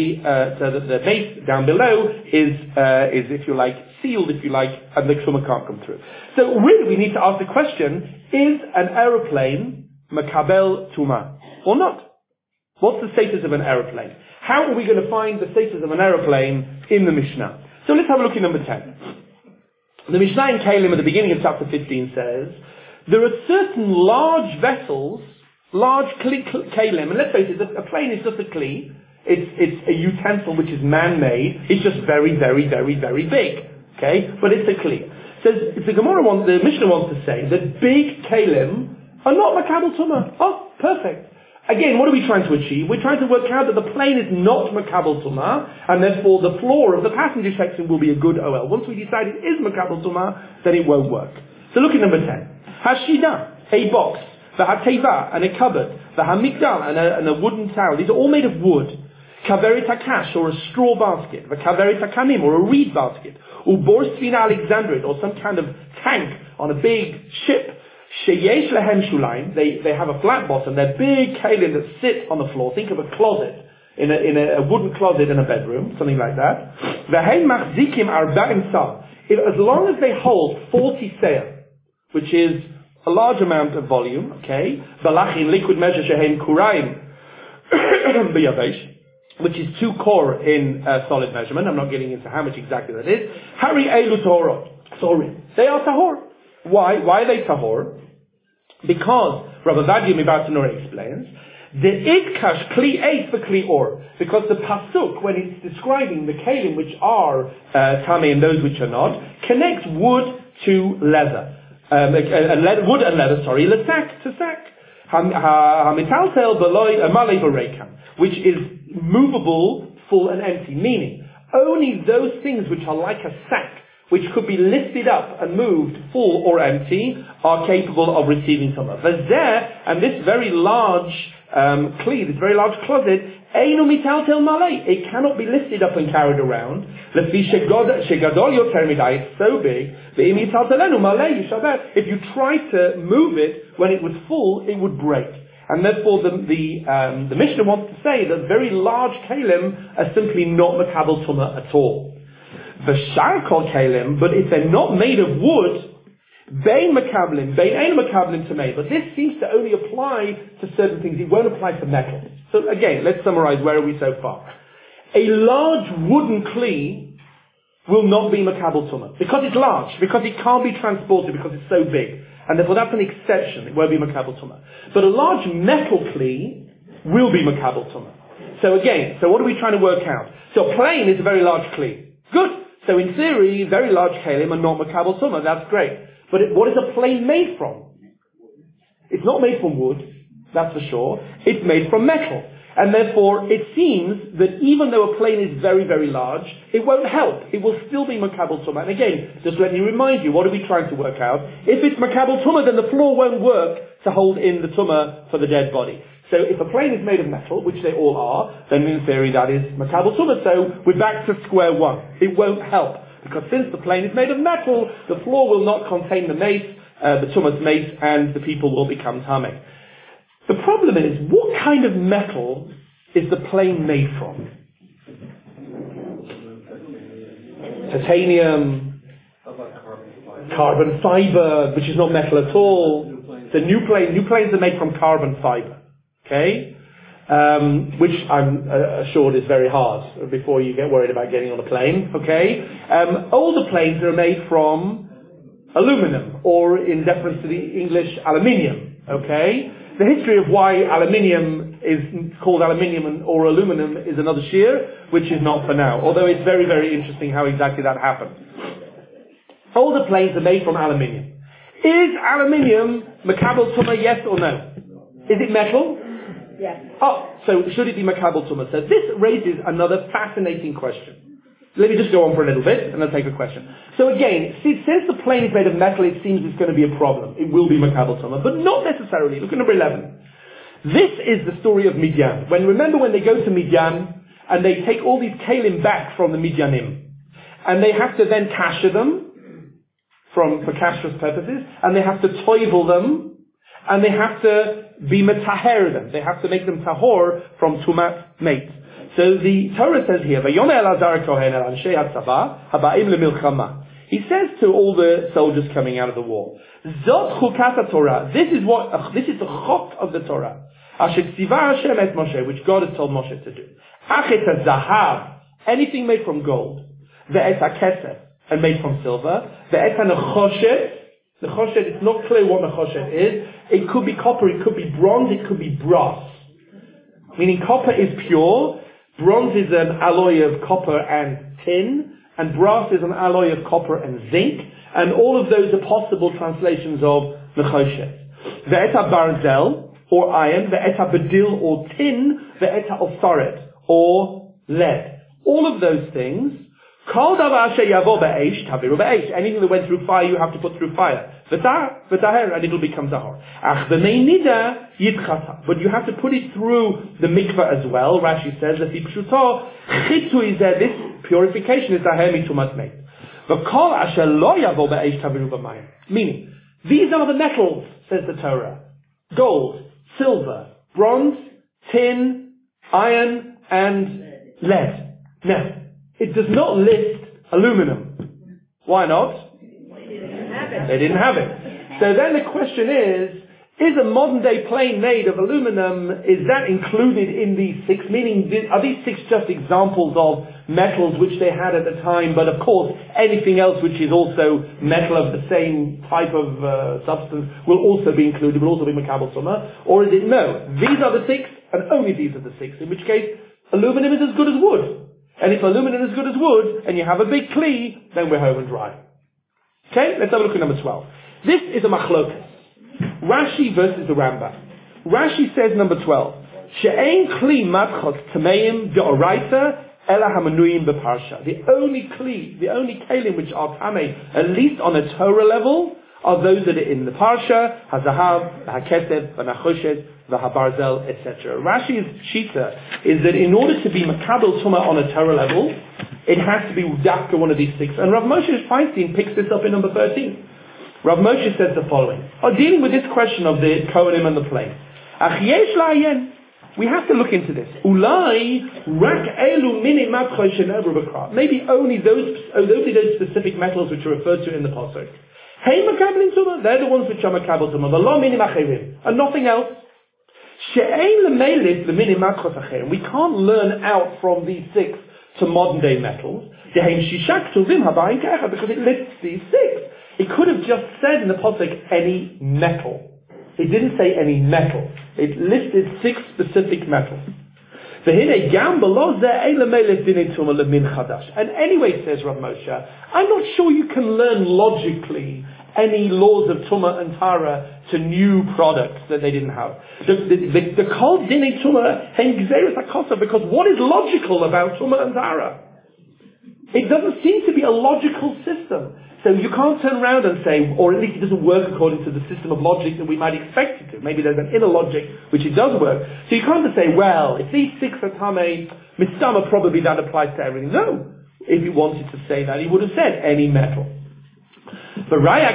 the base down below is if you like, sealed, if you like, and the tumah can't come through? So really, we need to ask the question, is an aeroplane makabel tumah or not? What's the status of an aeroplane? How are we going to find the status of an aeroplane in the Mishnah? So let's have a look at number 10. The Mishnah in Kalim at the beginning of chapter 15 says, there are certain large vessels, large kalim, and let's face it, a plane is just a kli, it's a utensil which is man-made, it's just very, very, very, very big, okay, but it's a kli. So the Mishnah wants to say that big kalim are not makabel tumah. Oh, perfect. Again, what are we trying to achieve? We're trying to work out that the plane is not makabel tumah, and therefore the floor of the passenger section will be a good OL. Once we decide it is makabel tumah, then it won't work. So look at number 10. Hashida, a box, the hateva, and a cupboard, the hamigdal, and a wooden tower. These are all made of wood. Kaveret hakash, or a straw basket. The kaveret hakanim, or a reed basket. Ubor svina alexandrid, or some kind of tank on a big ship. Sheyesh lehem shulaim, they have a flat bottom, they're big kalim that sit on the floor. Think of a closet, in a wooden closet in a bedroom, something like that. V'heim machzikim arba'im sal. As long as they hold 40 seah, which is a large amount of volume, okay, balachin, liquid measure shehem kuraim b'yavesh, which is 2 kor in solid measurement. I'm not getting into how much exactly that is. Hari elu tahorot. Sorry. They are tahor. Why are they tahor? Because, Rabbi Vadia Mibartanur explains, the idkash kli eis v'kli or, because the pasuk, when it's describing the kelim which are tamei and those which are not, connects wood to leather. Wood and leather, lesak to sack. Hamitaltel beloy malei v'reikam, which is movable, full and empty, meaning only those things which are like a sack, which could be lifted up and moved full or empty, are capable of receiving tumah. And this very large kli, this very large closet, einu mitaltel malei, it cannot be lifted up and carried around. Shegadol yoter midai, it's so big. If you try to move it when it was full, it would break. And therefore the Mishnah wants to say that very large kalim are simply not makabel tumah at all. The sharkol kalim, but if they're not made of wood, bein makablim, bein ein makablim tamei. But this seems to only apply to certain things. It won't apply to metal. So again, let's summarize. Where are we so far? A large wooden kli will not be makabel tumah because it's large, because it can't be transported, because it's so big, and therefore that's an exception. It won't be makabel tumah. But a large metal kli will be makabel tumah. So again, what are we trying to work out? So a plane is a very large kli. Good. So in theory, very large kalim are not makabel tumah. That's great. But what is a plane made from? It's not made from wood, that's for sure. It's made from metal. And therefore, it seems that even though a plane is very, very large, it won't help. It will still be makabel tumah. And again, just let me remind you, what are we trying to work out? If it's makabel tumah, then the floor won't work to hold in the tumah for the dead body. So if a plane is made of metal, which they all are, then in theory that is makabel tumah. So we're back to square one. It won't help. Because since the plane is made of metal, the floor will not contain the mace, the tumah's mace, and the people will become tamei. The problem is, what kind of metal is the plane made from? Titanium, carbon fiber, which is not metal at all. The new planes are made from carbon fiber. Okay? Which I'm assured is very hard before you get worried about getting on a plane. Okay? Older planes are made from aluminum, or in deference to the English, aluminium. Okay? The history of why aluminium is called aluminium or aluminum is another shiur, which is not for now. Although it's very, very interesting how exactly that happened. Older planes are made from aluminium. Is aluminium makabel tumah, yes or no? Is it metal? Yes. Oh, so should it be makabel tumah? So this raises another fascinating question. Let me just go on for a little bit, and I'll take a question. So again, since the plane is made of metal, it seems it's going to be a problem. It will be makabel tumah, but not necessarily. Look at number 11. This is the story of Midian. Remember when they go to Midian, and they take all these kalim back from the Midianim, and they have to then kasher them, for kashrus purposes, and they have to toivel them, and they have to be metaher them. They have to make them tahor from tumat mate. So the Torah says here, he says to all the soldiers coming out of the war, Zot chukat Torah. This is the chok of the Torah. Which God has told Moshe to do. Achet zahav, anything made from gold. Ve'et hakesef, and made from silver. Ve'et hanechoshet. Nechoshet, it's not clear what nechoshet is. It could be copper, it could be bronze, it could be brass. Meaning copper is pure, bronze is an alloy of copper and tin, and brass is an alloy of copper and zinc, and all of those are possible translations of nechoshet. Ve'eta barzel, or iron, ve'eta bedil, or tin, ve'eta osaret, or lead. All of those things, anything that went through fire, you have to put through fire. And it will become tahor. But you have to put it through the mikveh as well. Rashi says that this purification is taher mitumat meit. Meaning, these are the metals, says the Torah: gold, silver, bronze, tin, iron, and lead. Now, it does not list aluminum. Why not? They didn't have it. So then the question is, Is a modern day plane made of aluminum, is that included in these six? Meaning, are these six just examples of metals which they had at the time, but of course anything else which is also metal of the same type of substance will also be included, will also be makabel tumah? Or is it no, these are the six and only these are the six, in which case aluminum is as good as wood. And if aluminum is as good as wood and you have a big kli, then we're home and dry. Okay, let's have a look at number 12. This is a machlokas. Rashi versus the Rambam. Rashi says number 12, She'ein kli matchot tameim de'oraita ela hamanuim beparsha. The only kelim which are tamei, at least on a Torah level, are those that are in the parsha, hazahav, hakesef, v'nachoshet, v'habarzel, etc. Rashi's shita is that in order to be makabel tumah on a Torah level, it has to be dafka one of these six. And Rav Moshe Feinstein picks this up in number 13. Rav Moshe says the following, dealing with this question of the Kohanim and the plane. We have to look into this. Maybe only those specific metals which are referred to in the pasuk. They're the ones which are makabel tumah, and nothing else. We can't learn out from these six to modern day metals because it lists these six. It could have just said in the pasuk any metal. It didn't say any metal. It listed six specific metals. And anyway, says Rav Moshe, I'm not sure you can learn logically any laws of Tumah and Tara to new products that they didn't have. The Kol Dinei Tumah Hen Gzeirus HaKosa, because what is logical about Tumah and Tara? It doesn't seem to be a logical system. So you can't turn around and say, or at least it doesn't work according to the system of logic that we might expect it to. Maybe there's an inner logic which it does work. So you can't just say, well, if these six are tamei, mistama, probably that applies to everything. No. If he wanted to say that, he would have said any metal. And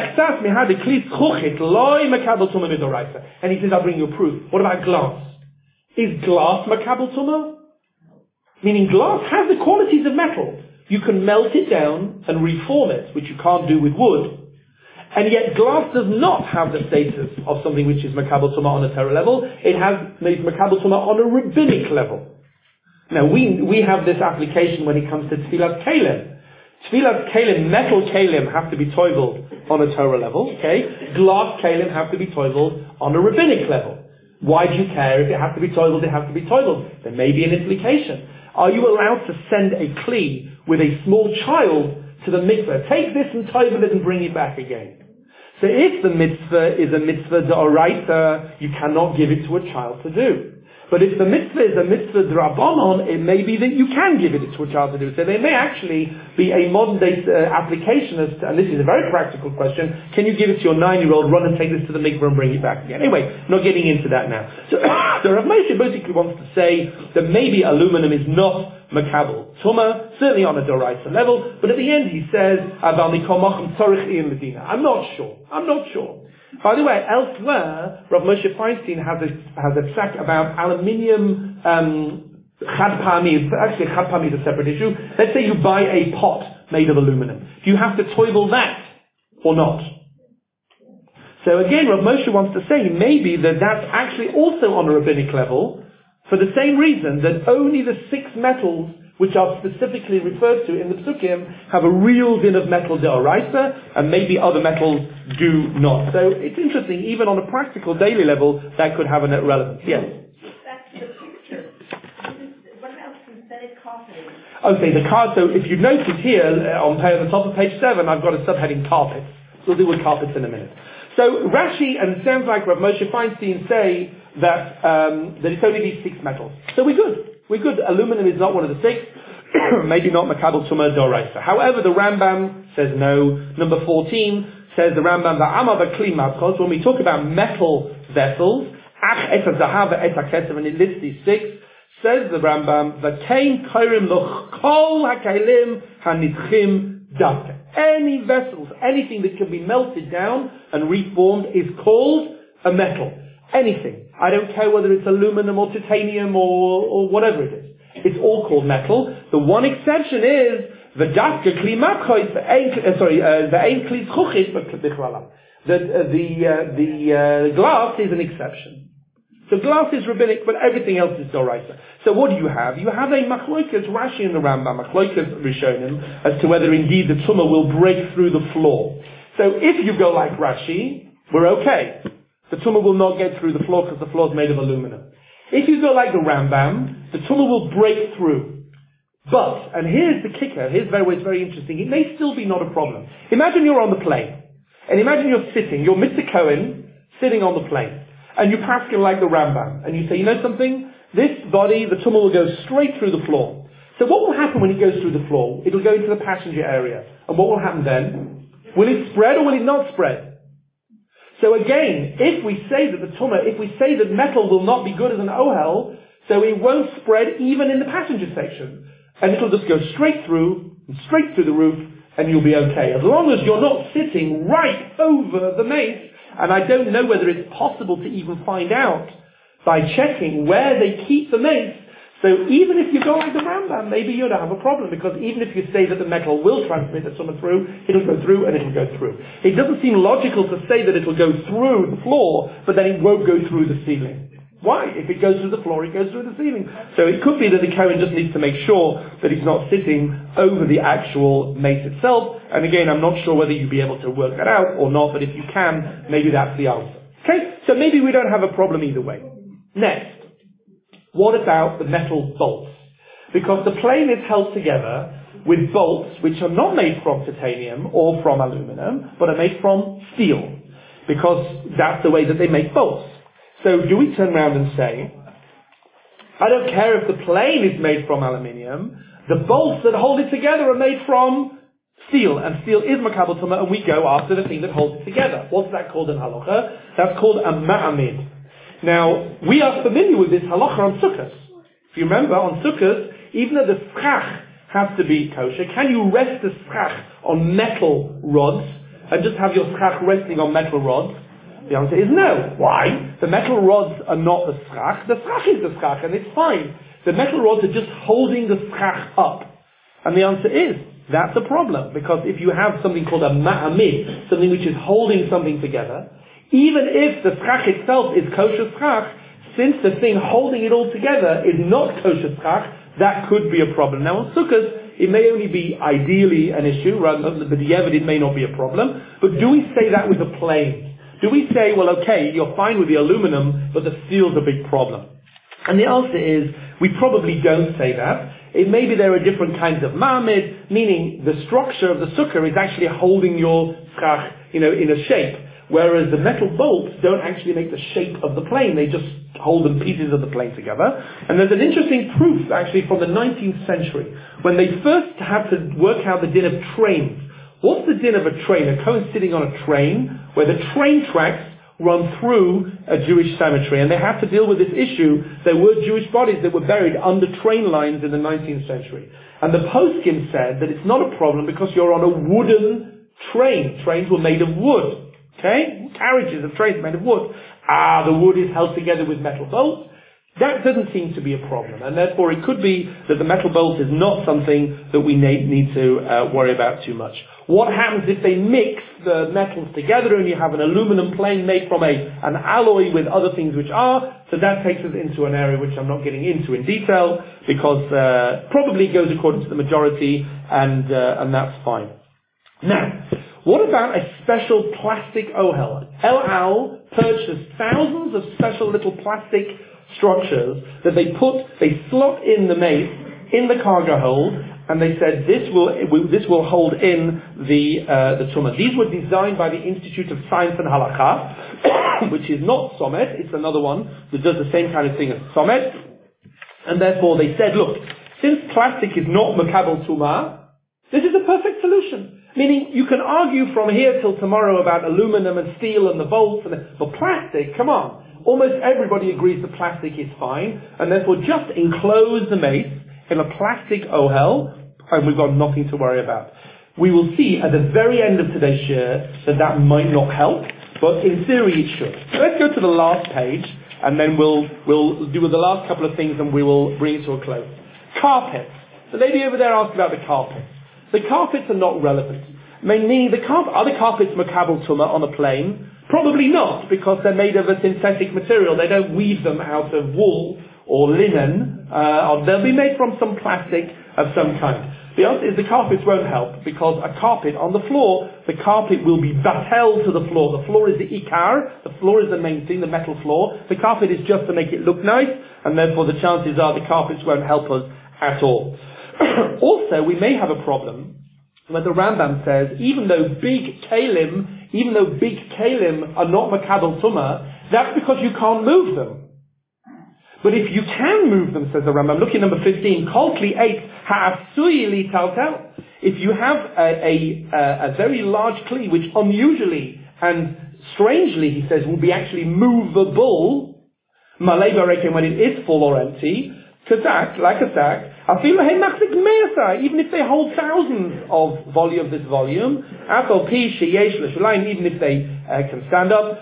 he says, I'll bring you a proof. What about glass? Is glass makabel tumah? Meaning glass has the qualities of metal. You can melt it down and reform it, which you can't do with wood. And yet glass does not have the status of something which is makabel tumah on a Torah level. It has makabel tumah on a rabbinic level. Now we have this application when it comes to tfilat kelim. Tfilat kelim, metal kelim have to be toiveled on a Torah level, okay? Glass kelim have to be toiveled on a rabbinic level. Why do you care? If it has to be toiveled, it has to be toiveled. There may be an implication. Are you allowed to send a kli with a small child to the mikveh? Take this and toivel it and bring it back again. So if the mitzvah is a mitzvah d'oraita, you cannot give it to a child to do. But if the mitzvah is a mitzvah d'rabbanon, it may be that you can give it to a child to do. So there may actually be a modern day application as to, and this is a very practical question, can you give it to your 9-year-old, run and take this to the mikveh and bring it back again? Anyway, not getting into that now. So Rav Moshe basically wants to say that maybe aluminum is not makabel tumah, certainly on a doraisa level, but at the end he says, I'm not sure. By the way, elsewhere, Rav Moshe Feinstein has a track about aluminium chadpami. Actually, chadpami is a separate issue. Let's say you buy a pot made of aluminum. Do you have to toivel that or not? So again, Rav Moshe wants to say maybe that's actually also on a rabbinic level for the same reason that only the six metals which are specifically referred to in the Psukim have a real din of metal deoraisa, and maybe other metals do not. So it's interesting, even on a practical daily level, that could have a relevance. Yes? Back to the picture. What about synthetic carpeting? Okay, the card, so if you notice here, on the top of page 7, I've got a subheading carpets. We'll deal with carpets in a minute. So Rashi, and it sounds like Rav Moshe Feinstein say that it's only these six metals. So we're good. Aluminum is not one of the six. Maybe not makabel tumah d'oraisa. However, the Rambam says no. Number 14 says the Rambam when we talk about metal vessels, and it lists these six, says the Rambam, any vessels, anything that can be melted down and reformed is called a metal. Anything. I don't care whether it's aluminum or titanium or whatever it is. It's all called metal. The one exception is the The glass is an exception. So glass is rabbinic, but everything else is doraisa. So what do you have? You have a machlokas Rashi and the Rambam, machlokas Rishonim, as to whether indeed the tumah will break through the floor. So if you go like Rashi, we're okay. The tumah will not get through the floor because the floor is made of aluminum. If you go like the Rambam, the tumah will break through. But, and here's the kicker, here's where it's very interesting, it may still be not a problem. Imagine you're on the plane, and imagine you're Mr. Cohen, sitting on the plane, and you pass him like the Rambam, and you say, you know something? This body, the tumah will go straight through the floor. So what will happen when it goes through the floor? It'll go into the passenger area. And what will happen then? Will it spread or will it not spread? So again, if we say that if we say that metal will not be good as an ohel, so it won't spread even in the passenger section. And it'll just go straight through the roof, and you'll be okay. As long as you're not sitting right over the mace, and I don't know whether it's possible to even find out by checking where they keep the mace. So even if you go like the Rambam, maybe you don't have a problem, because even if you say that the metal will transmit the tumah through, it'll go through and it'll go through. It doesn't seem logical to say that it'll go through the floor, but then it won't go through the ceiling. Why? If it goes through the floor, it goes through the ceiling. So it could be that the Kohen just needs to make sure that he's not sitting over the actual mace itself. And again, I'm not sure whether you'll be able to work that out or not, but if you can, maybe that's the answer. Okay? So maybe we don't have a problem either way. Next. What about the metal bolts? Because the plane is held together with bolts which are not made from titanium or from aluminum, but are made from steel. Because that's the way that they make bolts. So do we turn around and say, I don't care if the plane is made from aluminium, the bolts that hold it together are made from steel, and steel is makabel tumah, and we go after the thing that holds it together. What's that called in halacha? That's called a ma'amid. Now, we are familiar with this halacha on Sukkot. If you remember, on Sukkot, even though the schach has to be kosher, can you rest the schach on metal rods and just have your schach resting on metal rods? The answer is no. Why? The metal rods are not the schach. The schach is the schach, and it's fine. The metal rods are just holding the schach up. And the answer is, that's a problem. Because if you have something called a ma'amid, something which is holding something together, even if the schach itself is kosher schach, since the thing holding it all together is not kosher schach, that could be a problem. Now on Sukkot, it may only be ideally an issue, rather than the b'diavad it may not be a problem, but do we say that with the plane? Do we say, well, okay, you're fine with the aluminum, but the steel's a big problem? And the answer is, we probably don't say that. It may be there are different kinds of ma'amid, meaning the structure of the sukkah is actually holding your schach, in a shape. Whereas the metal bolts don't actually make the shape of the plane, they just hold the pieces of the plane together. And there's an interesting proof, actually, from the 19th century, when they first had to work out the din of trains. What's the din of a train? A Kohen sitting on a train, where the train tracks run through a Jewish cemetery, and they had to deal with this issue. There were Jewish bodies that were buried under train lines in the 19th century. And the poskim said that it's not a problem because you're on a wooden train. Trains were made of wood. Okay? Carriages of trains made of wood. The wood is held together with metal bolts. That doesn't seem to be a problem, and therefore it could be that the metal bolt is not something that we need to worry about too much. What happens if they mix the metals together and you have an aluminum plane made from an alloy with other things which are? So that takes us into an area which I'm not getting into in detail, because probably goes according to the majority, and that's fine. Now, what about a special plastic ohel? El Al purchased thousands of special little plastic structures that they slot in the mace, in the cargo hold, and they said this will hold in the tumah. These were designed by the Institute of Science and Halakha, which is not Somet, it's another one that does the same kind of thing as Somet. And therefore they said, look, since plastic is not makabel tumah, this is a perfect solution. Meaning, you can argue from here till tomorrow about aluminum and steel and the bolts, but plastic, come on. Almost everybody agrees that plastic is fine, and therefore just enclose the mace in a plastic ohel, and we've got nothing to worry about. We will see at the very end of today's shir that might not help, but in theory it should. So let's go to the last page, and then we'll do the last couple of things, and we will bring it to a close. Carpets. The lady over there asked about the carpets. The carpets are not relevant. Meaning are the carpets makabel tumah on a plane? Probably not, because they're made of a synthetic material. They don't weave them out of wool or linen. They'll be made from some plastic of some kind. The answer is the carpets won't help, because a carpet on the floor, the carpet will be batel to the floor. The floor is the ikar, the floor is the main thing, the metal floor. The carpet is just to make it look nice, and therefore the chances are the carpets won't help us at all. Also, we may have a problem where the Rambam says, even though big kalim are not makabel tumah, that's because you can't move them. But if you can move them, says the Rambam, look at number 15, Kol Kli 8, ha'asui li taltel. If you have a very large kli, which unusually and strangely, he says, will be actually movable, malei barekim, when it is full or empty, kazak, like a sack, even if they hold thousands of this volume, even if they can stand up,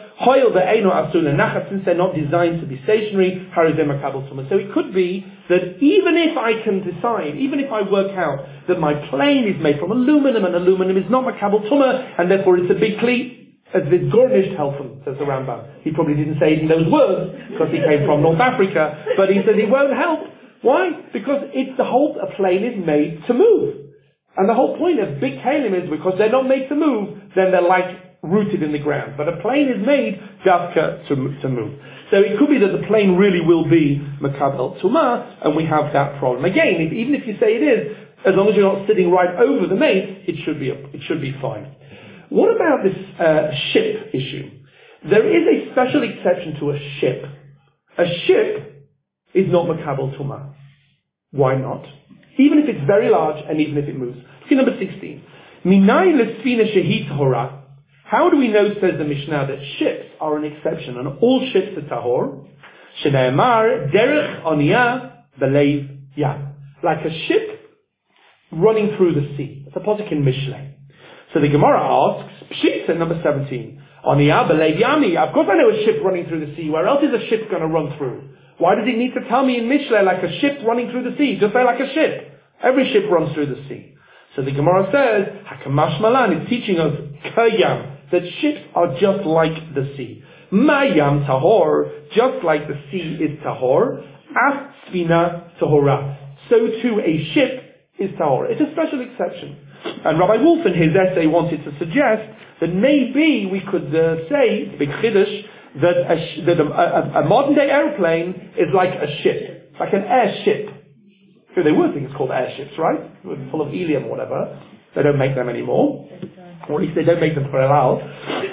since they're not designed to be stationary, so it could be that even if I can decide, even if I work out that my plane is made from aluminum and aluminum is not makabel tumah, and therefore it's a big kli, as the Gornish helfen, says the Rambam. He probably didn't say it in those words, because he came from North Africa, but he said it won't help. Why? Because a plane is made to move. And the whole point of big kalim is because they're not made to move, then they're like rooted in the ground. But a plane is made dafka to move. So it could be that the plane really will be makabel tumah, and we have that problem. Again, even if you say it is, as long as you're not sitting right over the mace, it should be fine. What about this ship issue? There is a special exception to a ship. A ship is not makabel tumah. Why not? Even if it's very large and even if it moves. Look at number 16. Minay lesfina shehit hora. How do we know, says the Mishnah, that ships are an exception and all ships are tahor? Shene'emar derech oniyah belev yam. Like a ship running through the sea. It's a posuk in Mishlei. So the Gemara asks, Pshita, number 17, oniyah belev yami. Of course I know a ship running through the sea. Where else is a ship going to run through? Why does he need to tell me in Mishlei like a ship running through the sea? Just say like a ship. Every ship runs through the sea. So the Gemara says, Hakamash Malan is teaching us kayam, that ships are just like the sea. Mayam tahor, just like the sea is tahor. As tzvina tahora. So too a ship is tahor. It's a special exception. And Rabbi Wolf in his essay wanted to suggest that maybe we could say, big chiddush, that a modern day airplane is like a ship, like an airship. So they were things called airships, right? Full of helium or whatever. They don't make them anymore. Or at least they don't make them for El Al.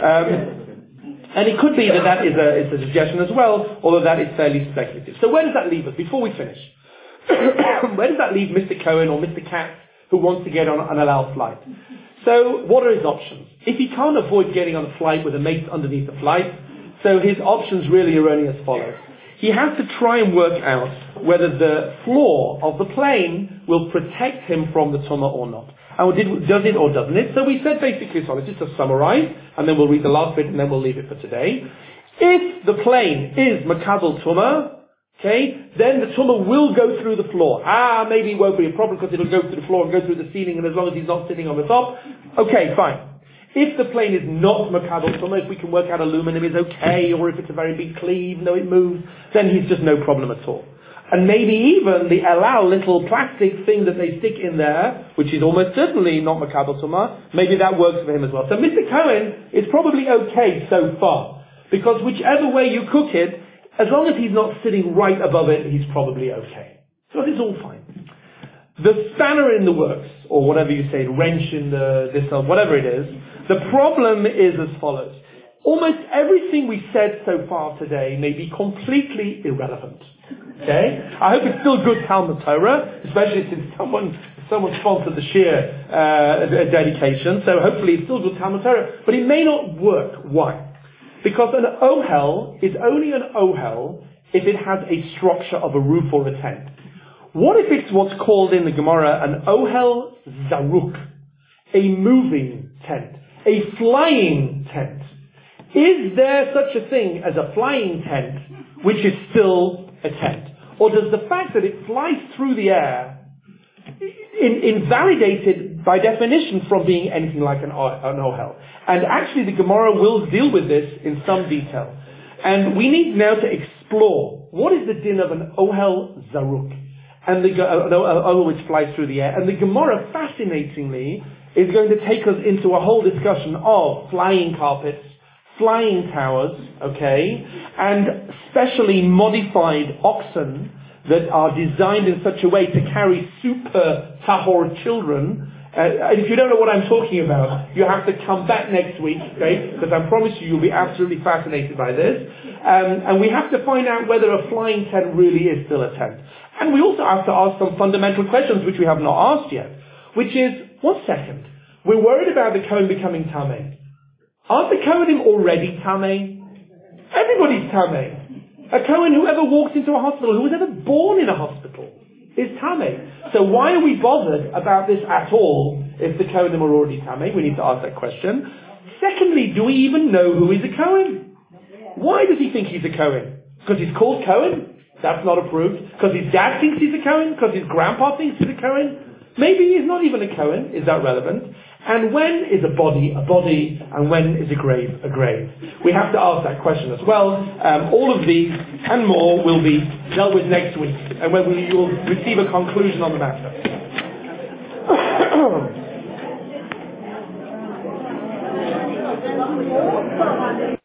And it could be that is a suggestion as well, although that is fairly speculative. So where does that leave us before we finish? Where does that leave Mr. Cohen or Mr. Katz who wants to get on an El Al flight? So what are his options? If he can't avoid getting on a flight with a mate underneath the flight, so his options really are only as follows. He has to try and work out whether the floor of the plane will protect him from the tumah or not. And does it or doesn't it? So we said basically, so just to summarize, and then we'll read the last bit and then we'll leave it for today. If the plane is makabel tumah, okay, then the tumah will go through the floor. Maybe it won't be a problem because it'll go through the floor and go through the ceiling, and as long as he's not sitting on the top, okay, fine. If the plane is not makabel tumah, if we can work out aluminum is okay, or if it's a very big kli, even though it moves, then he's just no problem at all. And maybe even the El Al little plastic thing that they stick in there, which is almost certainly not makabel tumah, maybe that works for him as well. So Mr. Cohen is probably okay so far, because whichever way you cook it, as long as he's not sitting right above it, he's probably okay. So it's all fine. The spanner in the works, or whatever you say, wrench in whatever it is, the problem is as follows. Almost everything we said so far today may be completely irrelevant. Okay? I hope it's still good Talmud Torah, especially since someone sponsored the Shir dedication, so hopefully it's still good Talmud Torah, but it may not work. Why? Because an ohel is only an ohel if it has a structure of a roof or a tent. What if it's what's called in the Gemara an ohel zaruk, a moving tent, a flying tent? Is there such a thing as a flying tent which is still a tent? Or does the fact that it flies through the air, invalidated by definition from being anything like an ohel. And actually the Gemara will deal with this in some detail. And we need now to explore what is the din of an ohel zaruk, and an ohel which flies through the air. And the Gemara, fascinatingly, is going to take us into a whole discussion of flying carpets, flying towers, okay, and specially modified oxen that are designed in such a way to carry super tahor children. And if you don't know what I'm talking about, you have to come back next week, okay? Because I promise you'll be absolutely fascinated by this. And we have to find out whether a flying tent really is still a tent. And we also have to ask some fundamental questions which we have not asked yet, which is, 1 second, we're worried about the Kohen becoming Tameh. Aren't the Kohanim already Tameh? Everybody's Tameh. A Kohen who ever walks into a hospital, who was ever born in a hospital, is Tameh. So why are we bothered about this at all if the Kohanim are already Tameh? We need to ask that question. Secondly, do we even know who is a Kohen? Why does he think he's a Kohen? Because he's called Kohen? That's not approved. Because his dad thinks he's a Kohen? Because his grandpa thinks he's a Kohen? Maybe he's not even a Kohen. Is that relevant? And when is a body, and when is a grave, a grave? We have to ask that question as well. All of these and more will be dealt with next week, and when you will receive a conclusion on the matter.